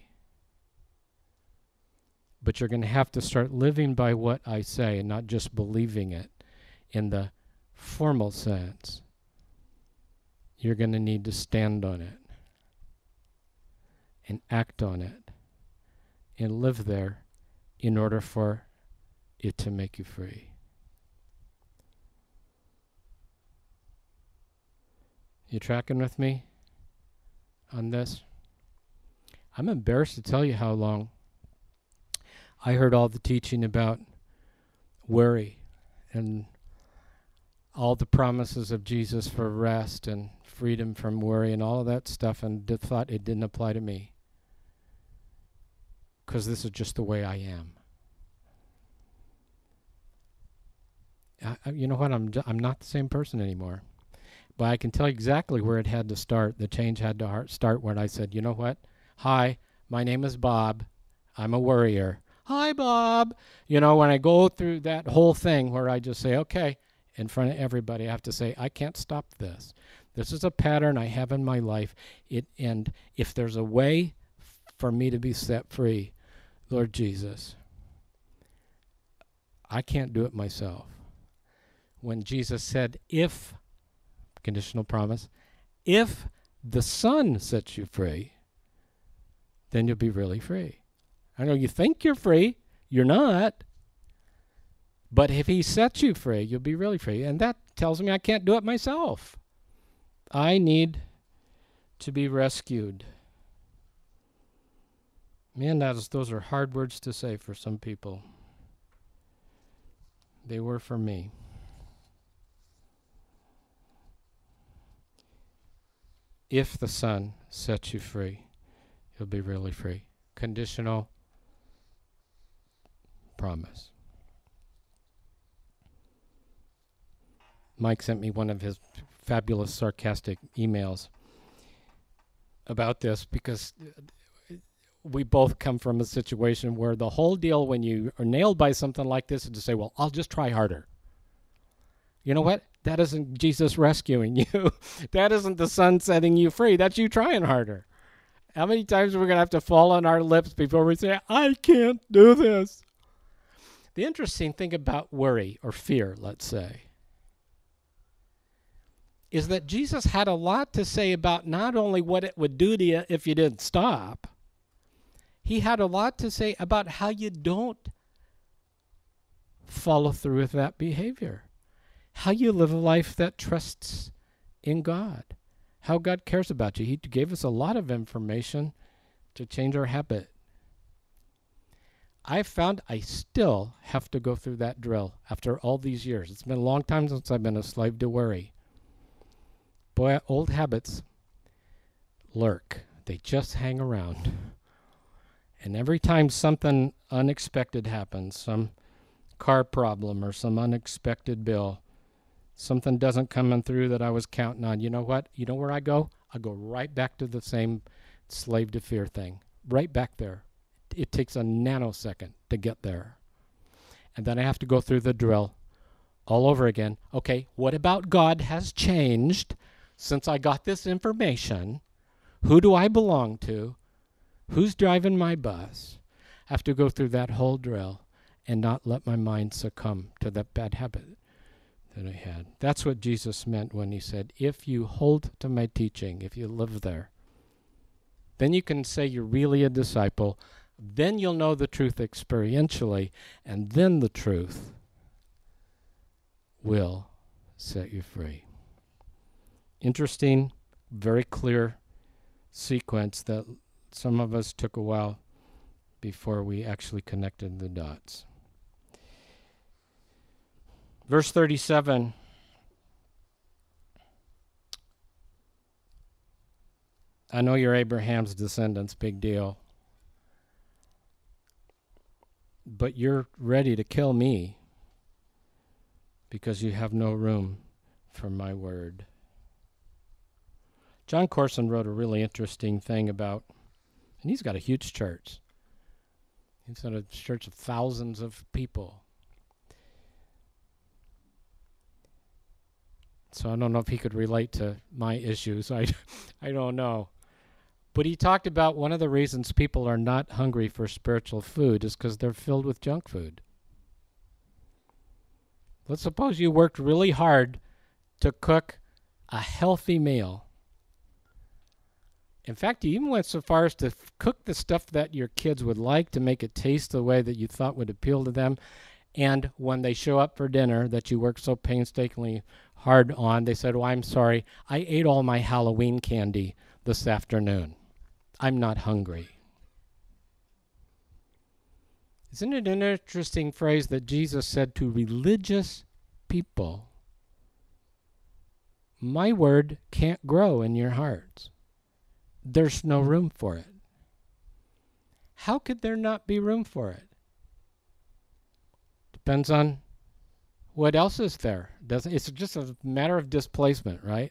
But you're going to have to start living by what I say and not just believing it in the formal sense. You're going to need to stand on it and act on it and live there in order for it to make you free. You tracking with me on this? I'm embarrassed to tell you how long I heard all the teaching about worry and all the promises of Jesus for rest and freedom from worry and all of that stuff, and d- thought it didn't apply to me because this is just the way I am. I, I, you know what? I'm I'm not the same person anymore. But I can tell you exactly where it had to start. The change had to heart start when I said, you know what? Hi, my name is Bob. I'm a worrier. Hi, Bob. You know, when I go through that whole thing where I just say, okay, in front of everybody, I have to say, I can't stop this. This is a pattern I have in my life. It, and if there's a way for me to be set free, Lord Jesus, I can't do it myself. When Jesus said, if, conditional promise, if the Son sets you free, then you'll be really free. I know you think you're free. You're not. But if he sets you free, you'll be really free. And that tells me I can't do it myself. I need to be rescued. Man, that is, those are hard words to say for some people. They were for me. If the Son sets you free, you'll be really free. Conditional promise. Mike sent me one of his fabulous sarcastic emails about this because we both come from a situation where the whole deal when you are nailed by something like this is to say, well, I'll just try harder. You know what? That isn't Jesus rescuing you. That isn't the Son setting you free. That's you trying harder. How many times are we going to have to fall on our lips before we say, I can't do this? The interesting thing about worry or fear, let's say, is that Jesus had a lot to say about not only what it would do to you if you didn't stop, he had a lot to say about how you don't follow through with that behavior, how you live a life that trusts in God, how God cares about you. He gave us a lot of information to change our habit. I found I still have to go through that drill after all these years. It's been a long time since I've been a slave to worry. Boy, old habits lurk. They just hang around. And every time something unexpected happens, some car problem or some unexpected bill, something doesn't come in through that I was counting on, you know what? You know where I go? I go right back to the same slave to fear thing. right back there. It takes a nanosecond to get there. And then I have to go through the drill all over again. Okay, what about God has changed since I got this information? Who do I belong to? Who's driving my bus? I have to go through that whole drill and not let my mind succumb to that bad habit that I had. That's what Jesus meant when he said, if you hold to my teaching, if you live there, then you can say you're really a disciple. Then you'll know the truth experientially, and then the truth will set you free. Interesting, very clear sequence that some of us took a while before we actually connected the dots. Verse thirty-seven. I know you're Abraham's descendants, big deal. But you're ready to kill me because you have no room for my word. John Corson wrote a really interesting thing about, and he's got a huge church. He's got a church of thousands of people. So I don't know if he could relate to my issues. I, I don't know. But he talked about one of the reasons people are not hungry for spiritual food is because they're filled with junk food. Let's suppose you worked really hard to cook a healthy meal. In fact, you even went so far as to f- cook the stuff that your kids would like to make it taste the way that you thought would appeal to them. And when they show up for dinner that you worked so painstakingly hard on, they said, oh, I'm sorry, I ate all my Halloween candy this afternoon. I'm not hungry. Isn't it an interesting phrase that Jesus said to religious people? My word can't grow in your hearts. There's no room for it. How could there not be room for it? Depends on what else is there. Doesn't it's just a matter of displacement, right?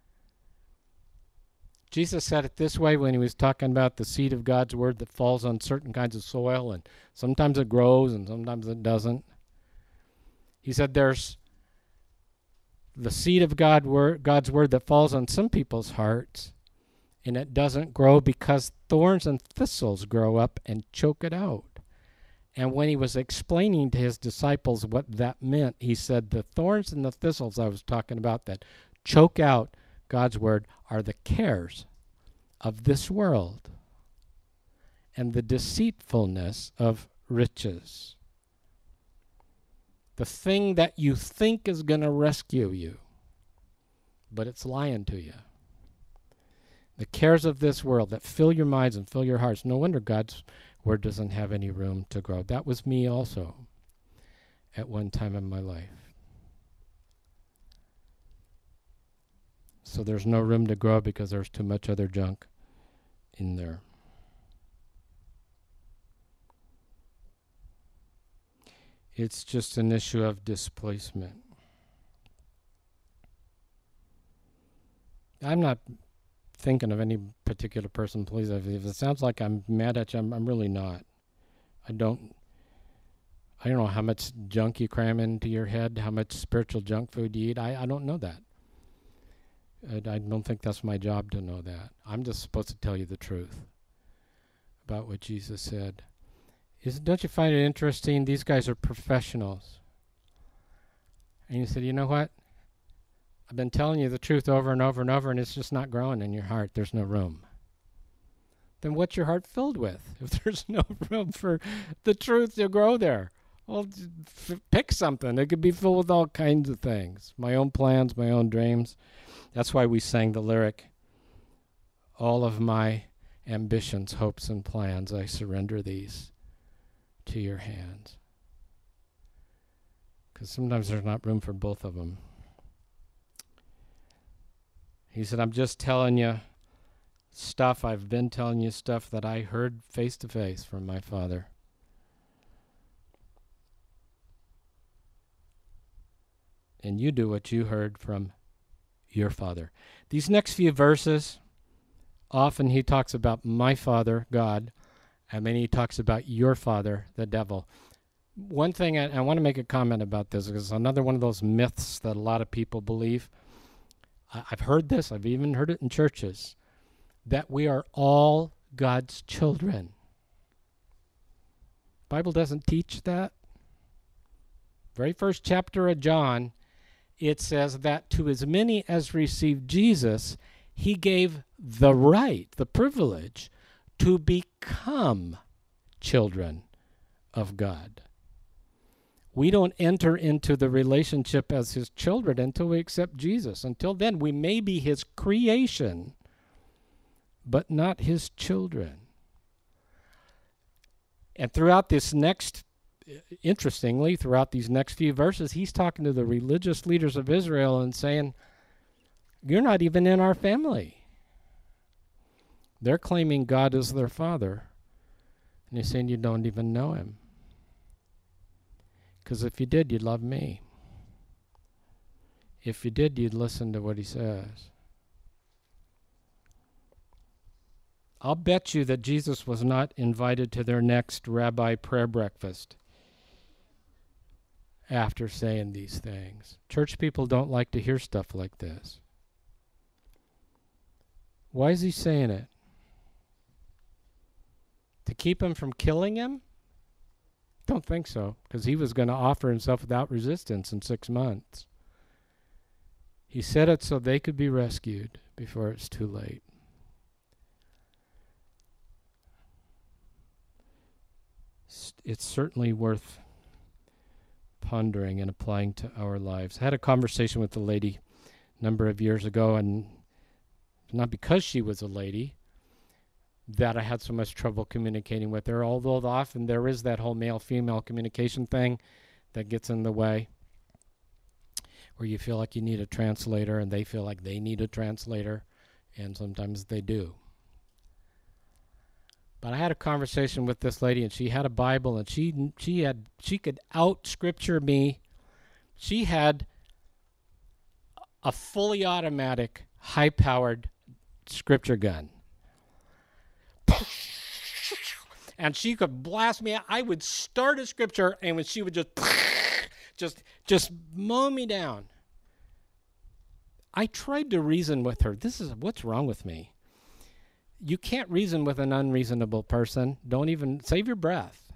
Jesus said it this way when he was talking about the seed of God's word that falls on certain kinds of soil, and sometimes it grows and sometimes it doesn't. He said there's the seed of God word, God's word that falls on some people's hearts, and it doesn't grow because thorns and thistles grow up and choke it out. And when he was explaining to his disciples what that meant, he said the thorns and the thistles I was talking about that choke out God's word are the cares of this world and the deceitfulness of riches. The thing that you think is going to rescue you, but it's lying to you. The cares of this world that fill your minds and fill your hearts. No wonder God's word doesn't have any room to grow. That was me also at one time in my life. So there's no room to grow because there's too much other junk in there. It's just an issue of displacement. I'm not thinking of any particular person, please. If it sounds like I'm mad at you, I'm, I'm really not. I don't I don't know how much junk you cram into your head, how much spiritual junk food you eat. I, I don't know that. I, I don't think that's my job to know that. I'm just supposed to tell you the truth about what Jesus said. Isn't, don't you find it interesting? These guys are professionals. And you said, you know what? I've been telling you the truth over and over and over, and it's just not growing in your heart. There's no room. Then what's your heart filled with? If there's no room for the truth to grow there, well, f- pick something. It could be filled with all kinds of things. My own plans, my own dreams. That's why we sang the lyric, all of my ambitions, hopes, and plans, I surrender these to your hands. Because sometimes there's not room for both of them. He said, I'm just telling you stuff. I've been telling you stuff that I heard face to face from my Father. And you do what you heard from your Father. These next few verses often he talks about my father, God, and then he talks about your father, the devil. One thing, I, I want to make a comment about this, because it's another one of those myths that a lot of people believe. I, I've heard this, I've even heard it in churches, that we are all God's children. Bible doesn't teach that. Very first chapter of John, it says that to as many as received Jesus, he gave the right, the privilege, to become children of God. We don't enter into the relationship as his children until we accept Jesus. Until then, we may be his creation, but not his children. And throughout this next, interestingly, throughout these next few verses, he's talking to the religious leaders of Israel and saying, you're not even in our family. They're claiming God is their father. And he's saying you don't even know him. Because if you did, you'd love me. If you did, you'd listen to what he says. I'll bet you that Jesus was not invited to their next rabbi prayer breakfast after saying these things. Church people don't like to hear stuff like this. Why is he saying it? To keep him from killing him? Don't think so, because he was going to offer himself without resistance in six months. He said it so they could be rescued before it's too late. It's certainly worth pondering and applying to our lives. I had a conversation with a lady a number of years ago, and not because she was a lady that I had so much trouble communicating with her, although often there is that whole male-female communication thing that gets in the way, where you feel like you need a translator and they feel like they need a translator, and sometimes they do. But I had a conversation with this lady, and she had a Bible, and she she had she could out-scripture me. She had a fully automatic, high-powered scripture gun. And she could blast me out. I would start a scripture, and when she would just just just mow me down. I tried to reason with her. This is what's wrong with me. You can't reason with an unreasonable person. Don't even save your breath.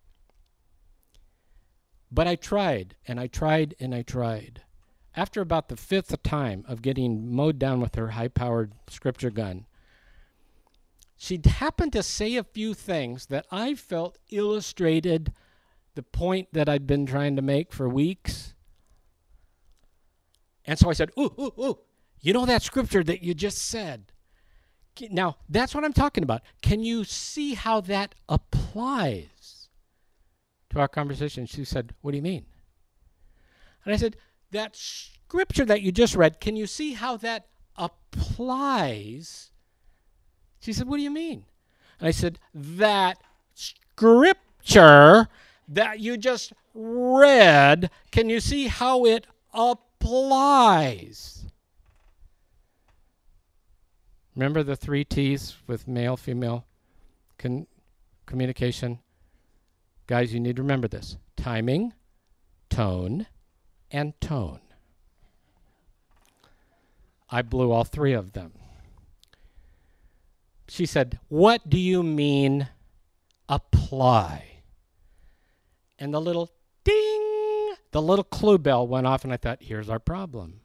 But I tried, and I tried, and I tried. After about the fifth time of getting mowed down with her high-powered scripture gun, she happened to say a few things that I felt illustrated the point that I'd been trying to make for weeks. And so I said, ooh, ooh, ooh, you know that scripture that you just said? Now, that's what I'm talking about. Can you see how that applies to our conversation? She said, what do you mean? And I said, that scripture that you just read, can you see how that applies? She said, what do you mean? And I said, that scripture that you just read, can you see how it applies? Remember the three T's with male, female con- communication? Guys, you need to remember this. Timing, tone, and tone. I blew all three of them. She said, what do you mean apply? And the little ding, the little clue bell went off, and I thought, here's our problem.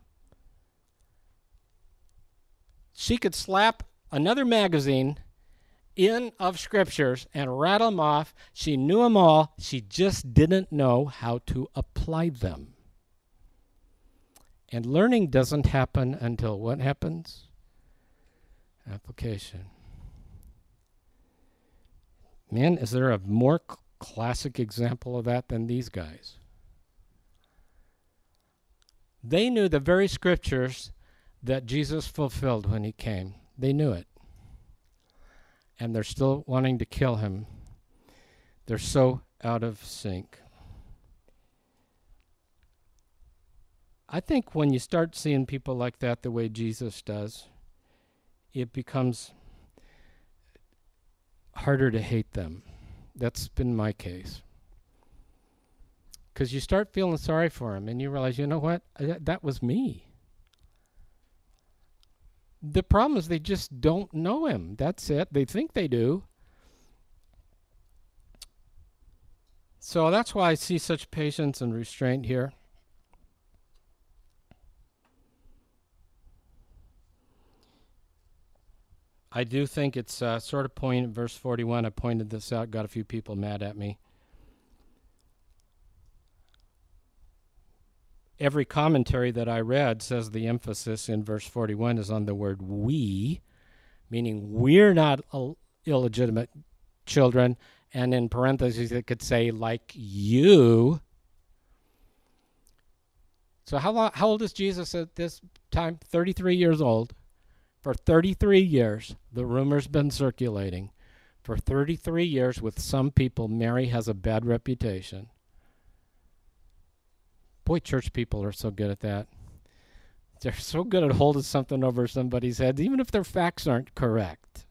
She could slap another magazine in of scriptures and rattle them off. She knew them all. She just didn't know how to apply them. And learning doesn't happen until what happens? Application. Man, is there a more c- classic example of that than these guys? They knew the very scriptures that Jesus fulfilled when he came. They knew it. And they're still wanting to kill him. They're so out of sync. I think when you start seeing people like that the way Jesus does, it becomes harder to hate them. That's been my case. Because you start feeling sorry for them and you realize, you know what? That, that was me. The problem is they just don't know him. That's it. They think they do. So that's why I see such patience and restraint here. I do think it's uh, sort of poignant. Verse forty-one, I pointed this out, got a few people mad at me. Every commentary that I read says the emphasis in verse forty-one is on the word we, meaning we're not Ill- illegitimate children, and in parentheses it could say like you. So how, long, how old is Jesus at this time? thirty-three years old. For thirty-three years, the rumor's been circulating. For thirty-three years, with some people, Mary has a bad reputation. Boy, church people are so good at that. They're so good at holding something over somebody's head, even if their facts aren't correct.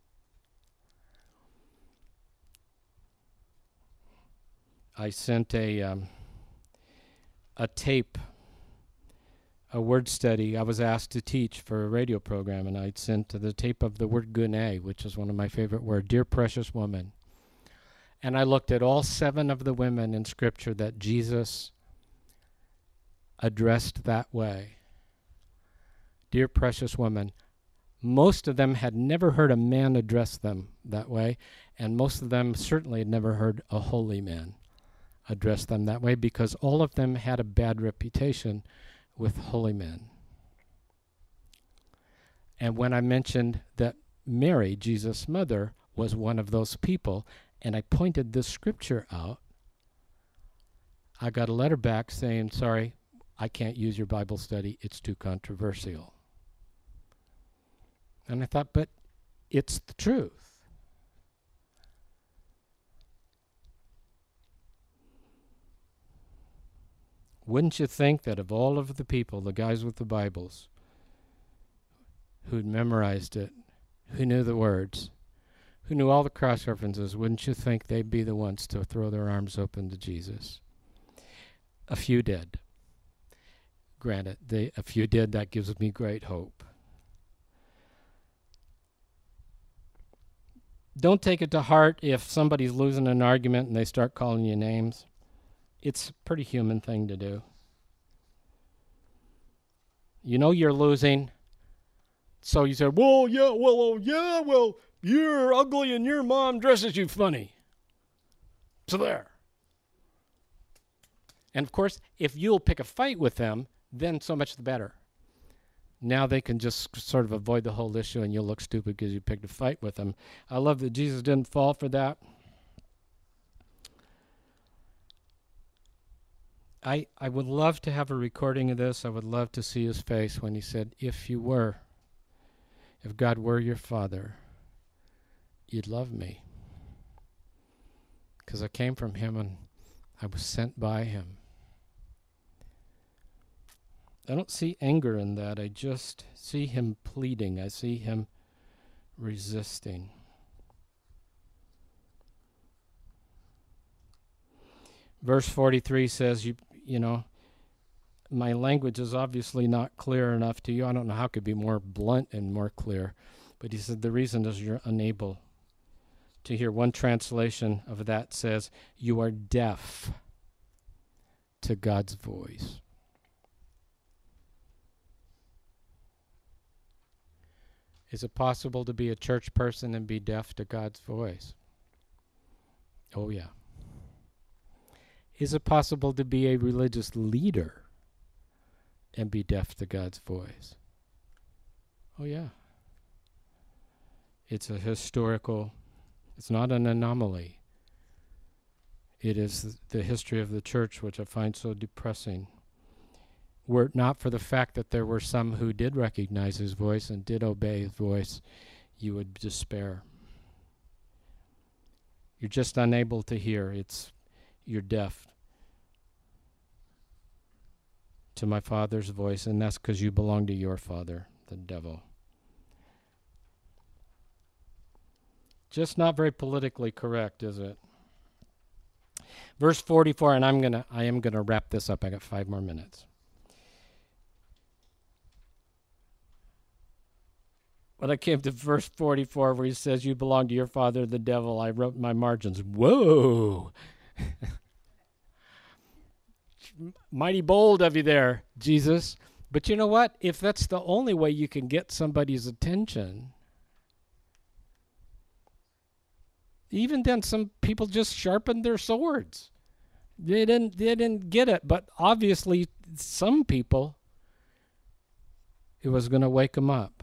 I sent a um, a tape, a word study I was asked to teach for a radio program, and I sent the tape of the word gune, which is one of my favorite words, dear precious woman. And I looked at all seven of the women in Scripture that Jesus addressed that way. Dear precious woman. Most of them had never heard a man address them that way, and most of them certainly had never heard a holy man address them that way, because all of them had a bad reputation with holy men. And when I mentioned that Mary, Jesus' mother, was one of those people, and I pointed this scripture out, I got a letter back saying, sorry, I can't use your Bible study, it's too controversial. And I thought, but it's the truth. Wouldn't you think that of all of the people, the guys with the Bibles, who'd memorized it, who knew the words, who knew all the cross references, wouldn't you think they'd be the ones to throw their arms open to Jesus? A few did. Granted, they, a few did. That gives me great hope. Don't take it to heart if somebody's losing an argument and they start calling you names. It's a pretty human thing to do. You know you're losing, so you say, well, yeah, well, oh, yeah, well, you're ugly and your mom dresses you funny. So there. And, of course, if you'll pick a fight with them, then so much the better. Now they can just sort of avoid the whole issue and you'll look stupid because you picked a fight with them. I love that Jesus didn't fall for that. I, I would love to have a recording of this. I would love to see his face when he said, if you were, if God were your father, you'd love me. Because I came from him and I was sent by him. I don't see anger in that. I just see him pleading. I see him resisting. Verse forty-three says, you you know, my language is obviously not clear enough to you. I don't know how it could be more blunt and more clear. But he said the reason is you're unable to hear. One translation of that says, you are deaf to God's voice. Is it possible to be a church person and be deaf to God's voice? Oh, yeah. Is it possible to be a religious leader and be deaf to God's voice? Oh, yeah. It's a historical, it's not an anomaly. It is the history of the church, which I find so depressing. Were it not for the fact that there were some who did recognize his voice and did obey his voice, you would despair. You're just unable to hear. It's you're deaf to my Father's voice, and that's because you belong to your father, the devil. Just not very politically correct, is it? Verse forty-four, and I'm gonna I am gonna wrap this up. I got five more minutes. When I came to verse forty-four, where he says, "You belong to your father, the devil," I wrote in my margins, "Whoa." Mighty bold of you there, Jesus. But you know what? If that's the only way you can get somebody's attention, even then some people just sharpened their swords. They didn't they didn't get it, but obviously some people, it was going to wake them up.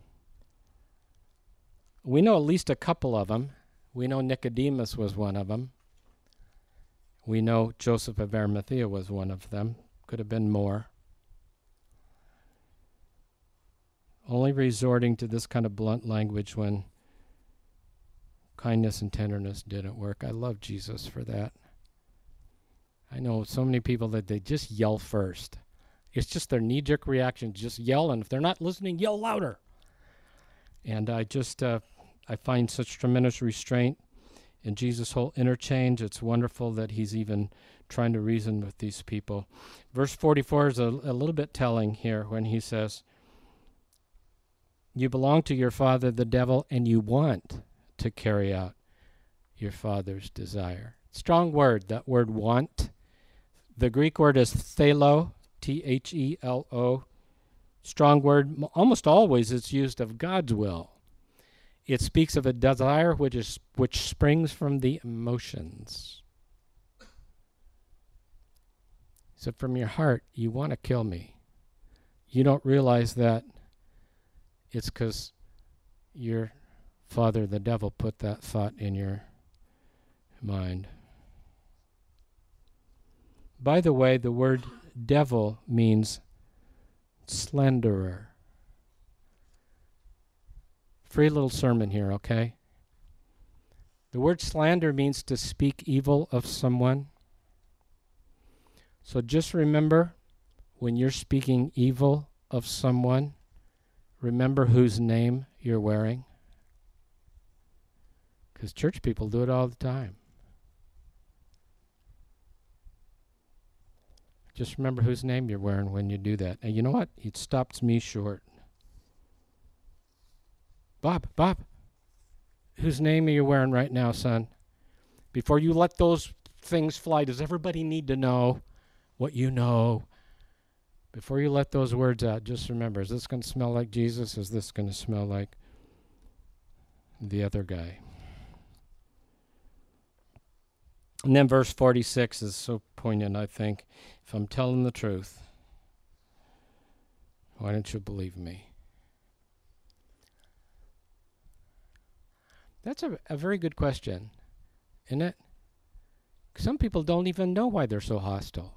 We know at least a couple of them. We know Nicodemus was one of them. We know Joseph of Arimathea was one of them. Could have been more. Only resorting to this kind of blunt language when kindness and tenderness didn't work. I love Jesus for that. I know so many people that they just yell first. It's just their knee-jerk reaction, just yell, and if they're not listening, yell louder. And I just, uh, I find such tremendous restraint in Jesus' whole interchange. It's wonderful that he's even trying to reason with these people. Verse forty-four is a, a little bit telling here when he says, "You belong to your father, the devil, and you want to carry out your father's desire." Strong word, that word want. The Greek word is thelo, T H E L O. Strong word. Almost always it's used of God's will. It speaks of a desire which is which springs from the emotions. So from your heart, you want to kill me. You don't realize that it's because your father, the devil, put that thought in your mind. By the way, the word devil means slanderer. Free little sermon here, okay? The word slander means to speak evil of someone. So just remember, when you're speaking evil of someone, remember whose name you're wearing. Because church people do it all the time. Just remember whose name you're wearing when you do that. And you know what? It stops me short. Bob, Bob, whose name are you wearing right now, son? Before you let those things fly, does everybody need to know what you know? Before you let those words out, just remember, is this going to smell like Jesus? Is this going to smell like the other guy? And then verse forty-six is so poignant, I think. If I'm telling the truth, why don't you believe me? That's a, a very good question, isn't it? Some people don't even know why they're so hostile.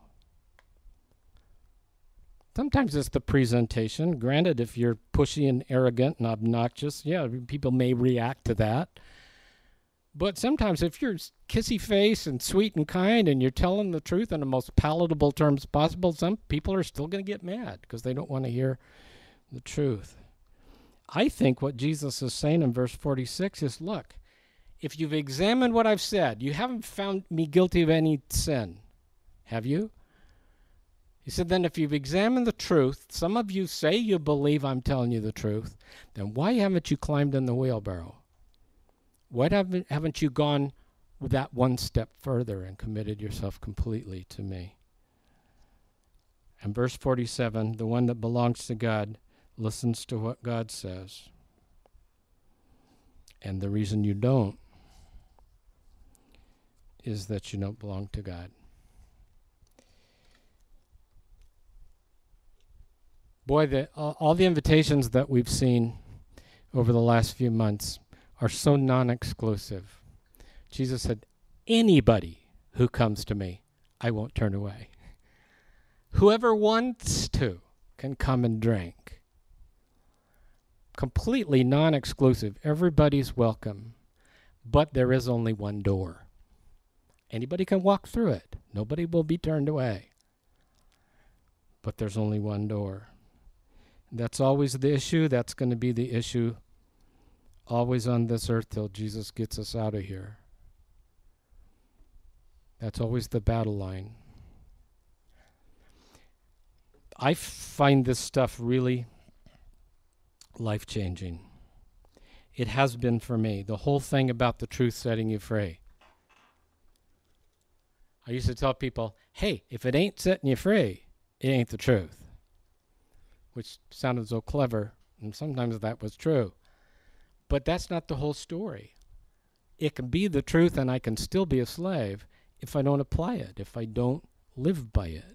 Sometimes it's the presentation. Granted, if you're pushy and arrogant and obnoxious, yeah, people may react to that. But sometimes if you're kissy face and sweet and kind and you're telling the truth in the most palatable terms possible, some people are still going to get mad because they don't want to hear the truth. I think what Jesus is saying in verse forty-six is, look, if you've examined what I've said, you haven't found me guilty of any sin, have you? He said, then if you've examined the truth, some of you say you believe I'm telling you the truth, then why haven't you climbed in the wheelbarrow? Why haven't, haven't you gone that one step further and committed yourself completely to me? And verse forty-seven, the one that belongs to God listens to what God says. And the reason you don't is that you don't belong to God. Boy, the, uh, all the invitations that we've seen over the last few months are so non-exclusive. Jesus said, anybody who comes to me, I won't turn away. Whoever wants to can come and drink. Completely non-exclusive. Everybody's welcome. But there is only one door. Anybody can walk through it. Nobody will be turned away. But there's only one door. That's always the issue. That's going to be the issue always on this earth till Jesus gets us out of here. That's always the battle line. I find this stuff really life-changing. It has been for me. The whole thing about the truth setting you free. I used to tell people, hey, if it ain't setting you free, it ain't the truth. Which sounded so clever, and sometimes that was true. But that's not the whole story. It can be the truth and I can still be a slave if I don't apply it, if I don't live by it.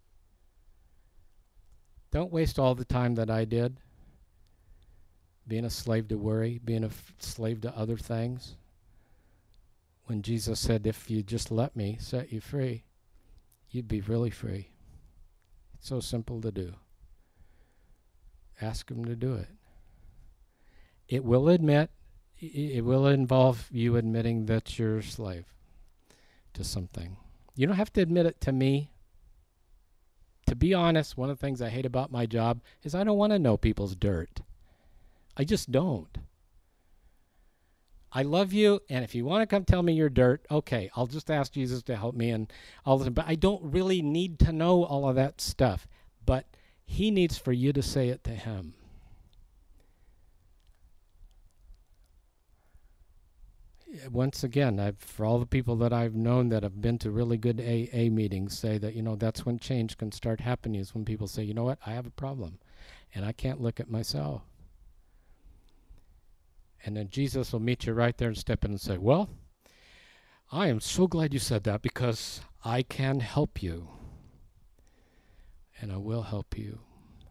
Don't waste all the time that I did being a slave to worry, being a f- slave to other things. When Jesus said, if you just let me set you free, you'd be really free. It's so simple to do. Ask him to do it. It will admit, it will involve you admitting that you're a slave to something. You don't have to admit it to me. To be honest, one of the things I hate about my job is I don't want to know people's dirt. I just don't. I love you, and if you want to come tell me your dirt, okay, I'll just ask Jesus to help me and all this, but I don't really need to know all of that stuff. But he needs for you to say it to him. Once again, I've, for all the people that I've known that have been to really good A A meetings, say that, you know, that's when change can start happening, is when people say, you know what, I have a problem, and I can't look at myself. And then Jesus will meet you right there and step in and say, well, I am so glad you said that because I can help you. And I will help you.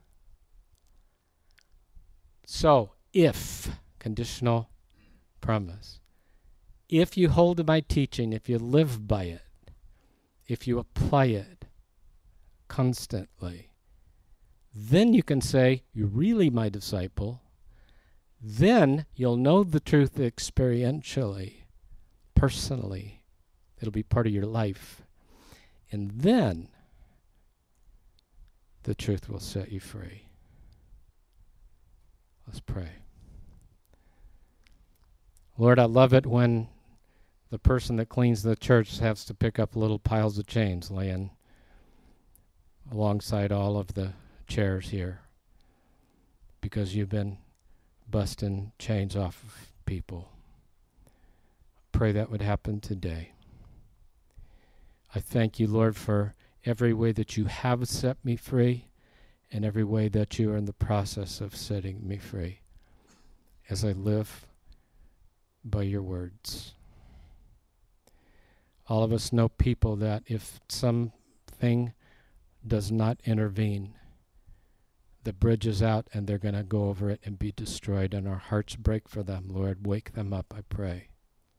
So, if, conditional promise, if you hold to my teaching, if you live by it, if you apply it constantly, then you can say, you're really my disciple. Then you'll know the truth experientially, personally. It'll be part of your life. And then the truth will set you free. Let's pray. Lord, I love it when the person that cleans the church has to pick up little piles of chains laying alongside all of the chairs here, because you've been busting chains off of people. Pray that would happen today. I thank you, Lord, for every way that you have set me free and every way that you are in the process of setting me free as I live by your words. All of us know people that if something does not intervene, the bridge is out and they're going to go over it and be destroyed, and our hearts break for them. Lord, wake them up, I pray.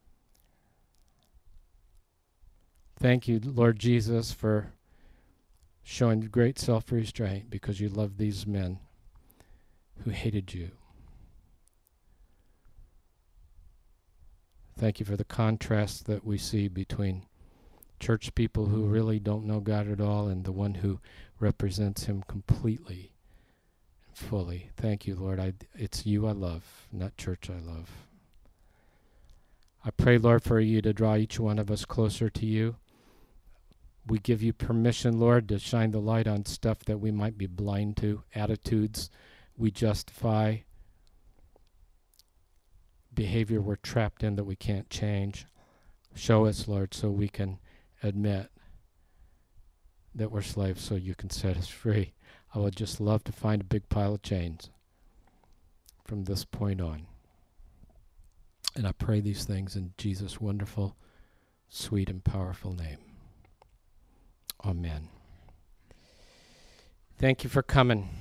Thank you, Lord Jesus, for showing great self-restraint because you love these men who hated you. Thank you for the contrast that we see between church people who really don't know God at all and the one who represents him completely and fully. Thank you, Lord. I, it's you I love, not church I love. I pray, Lord, for you to draw each one of us closer to you. We give you permission, Lord, to shine the light on stuff that we might be blind to, attitudes we justify, behavior we're trapped in that we can't change. Show us, Lord, so we can admit that we're slaves so you can set us free. I would just love to find a big pile of chains from this point on. And I pray these things in Jesus' wonderful, sweet, and powerful name. Amen. Thank you for coming.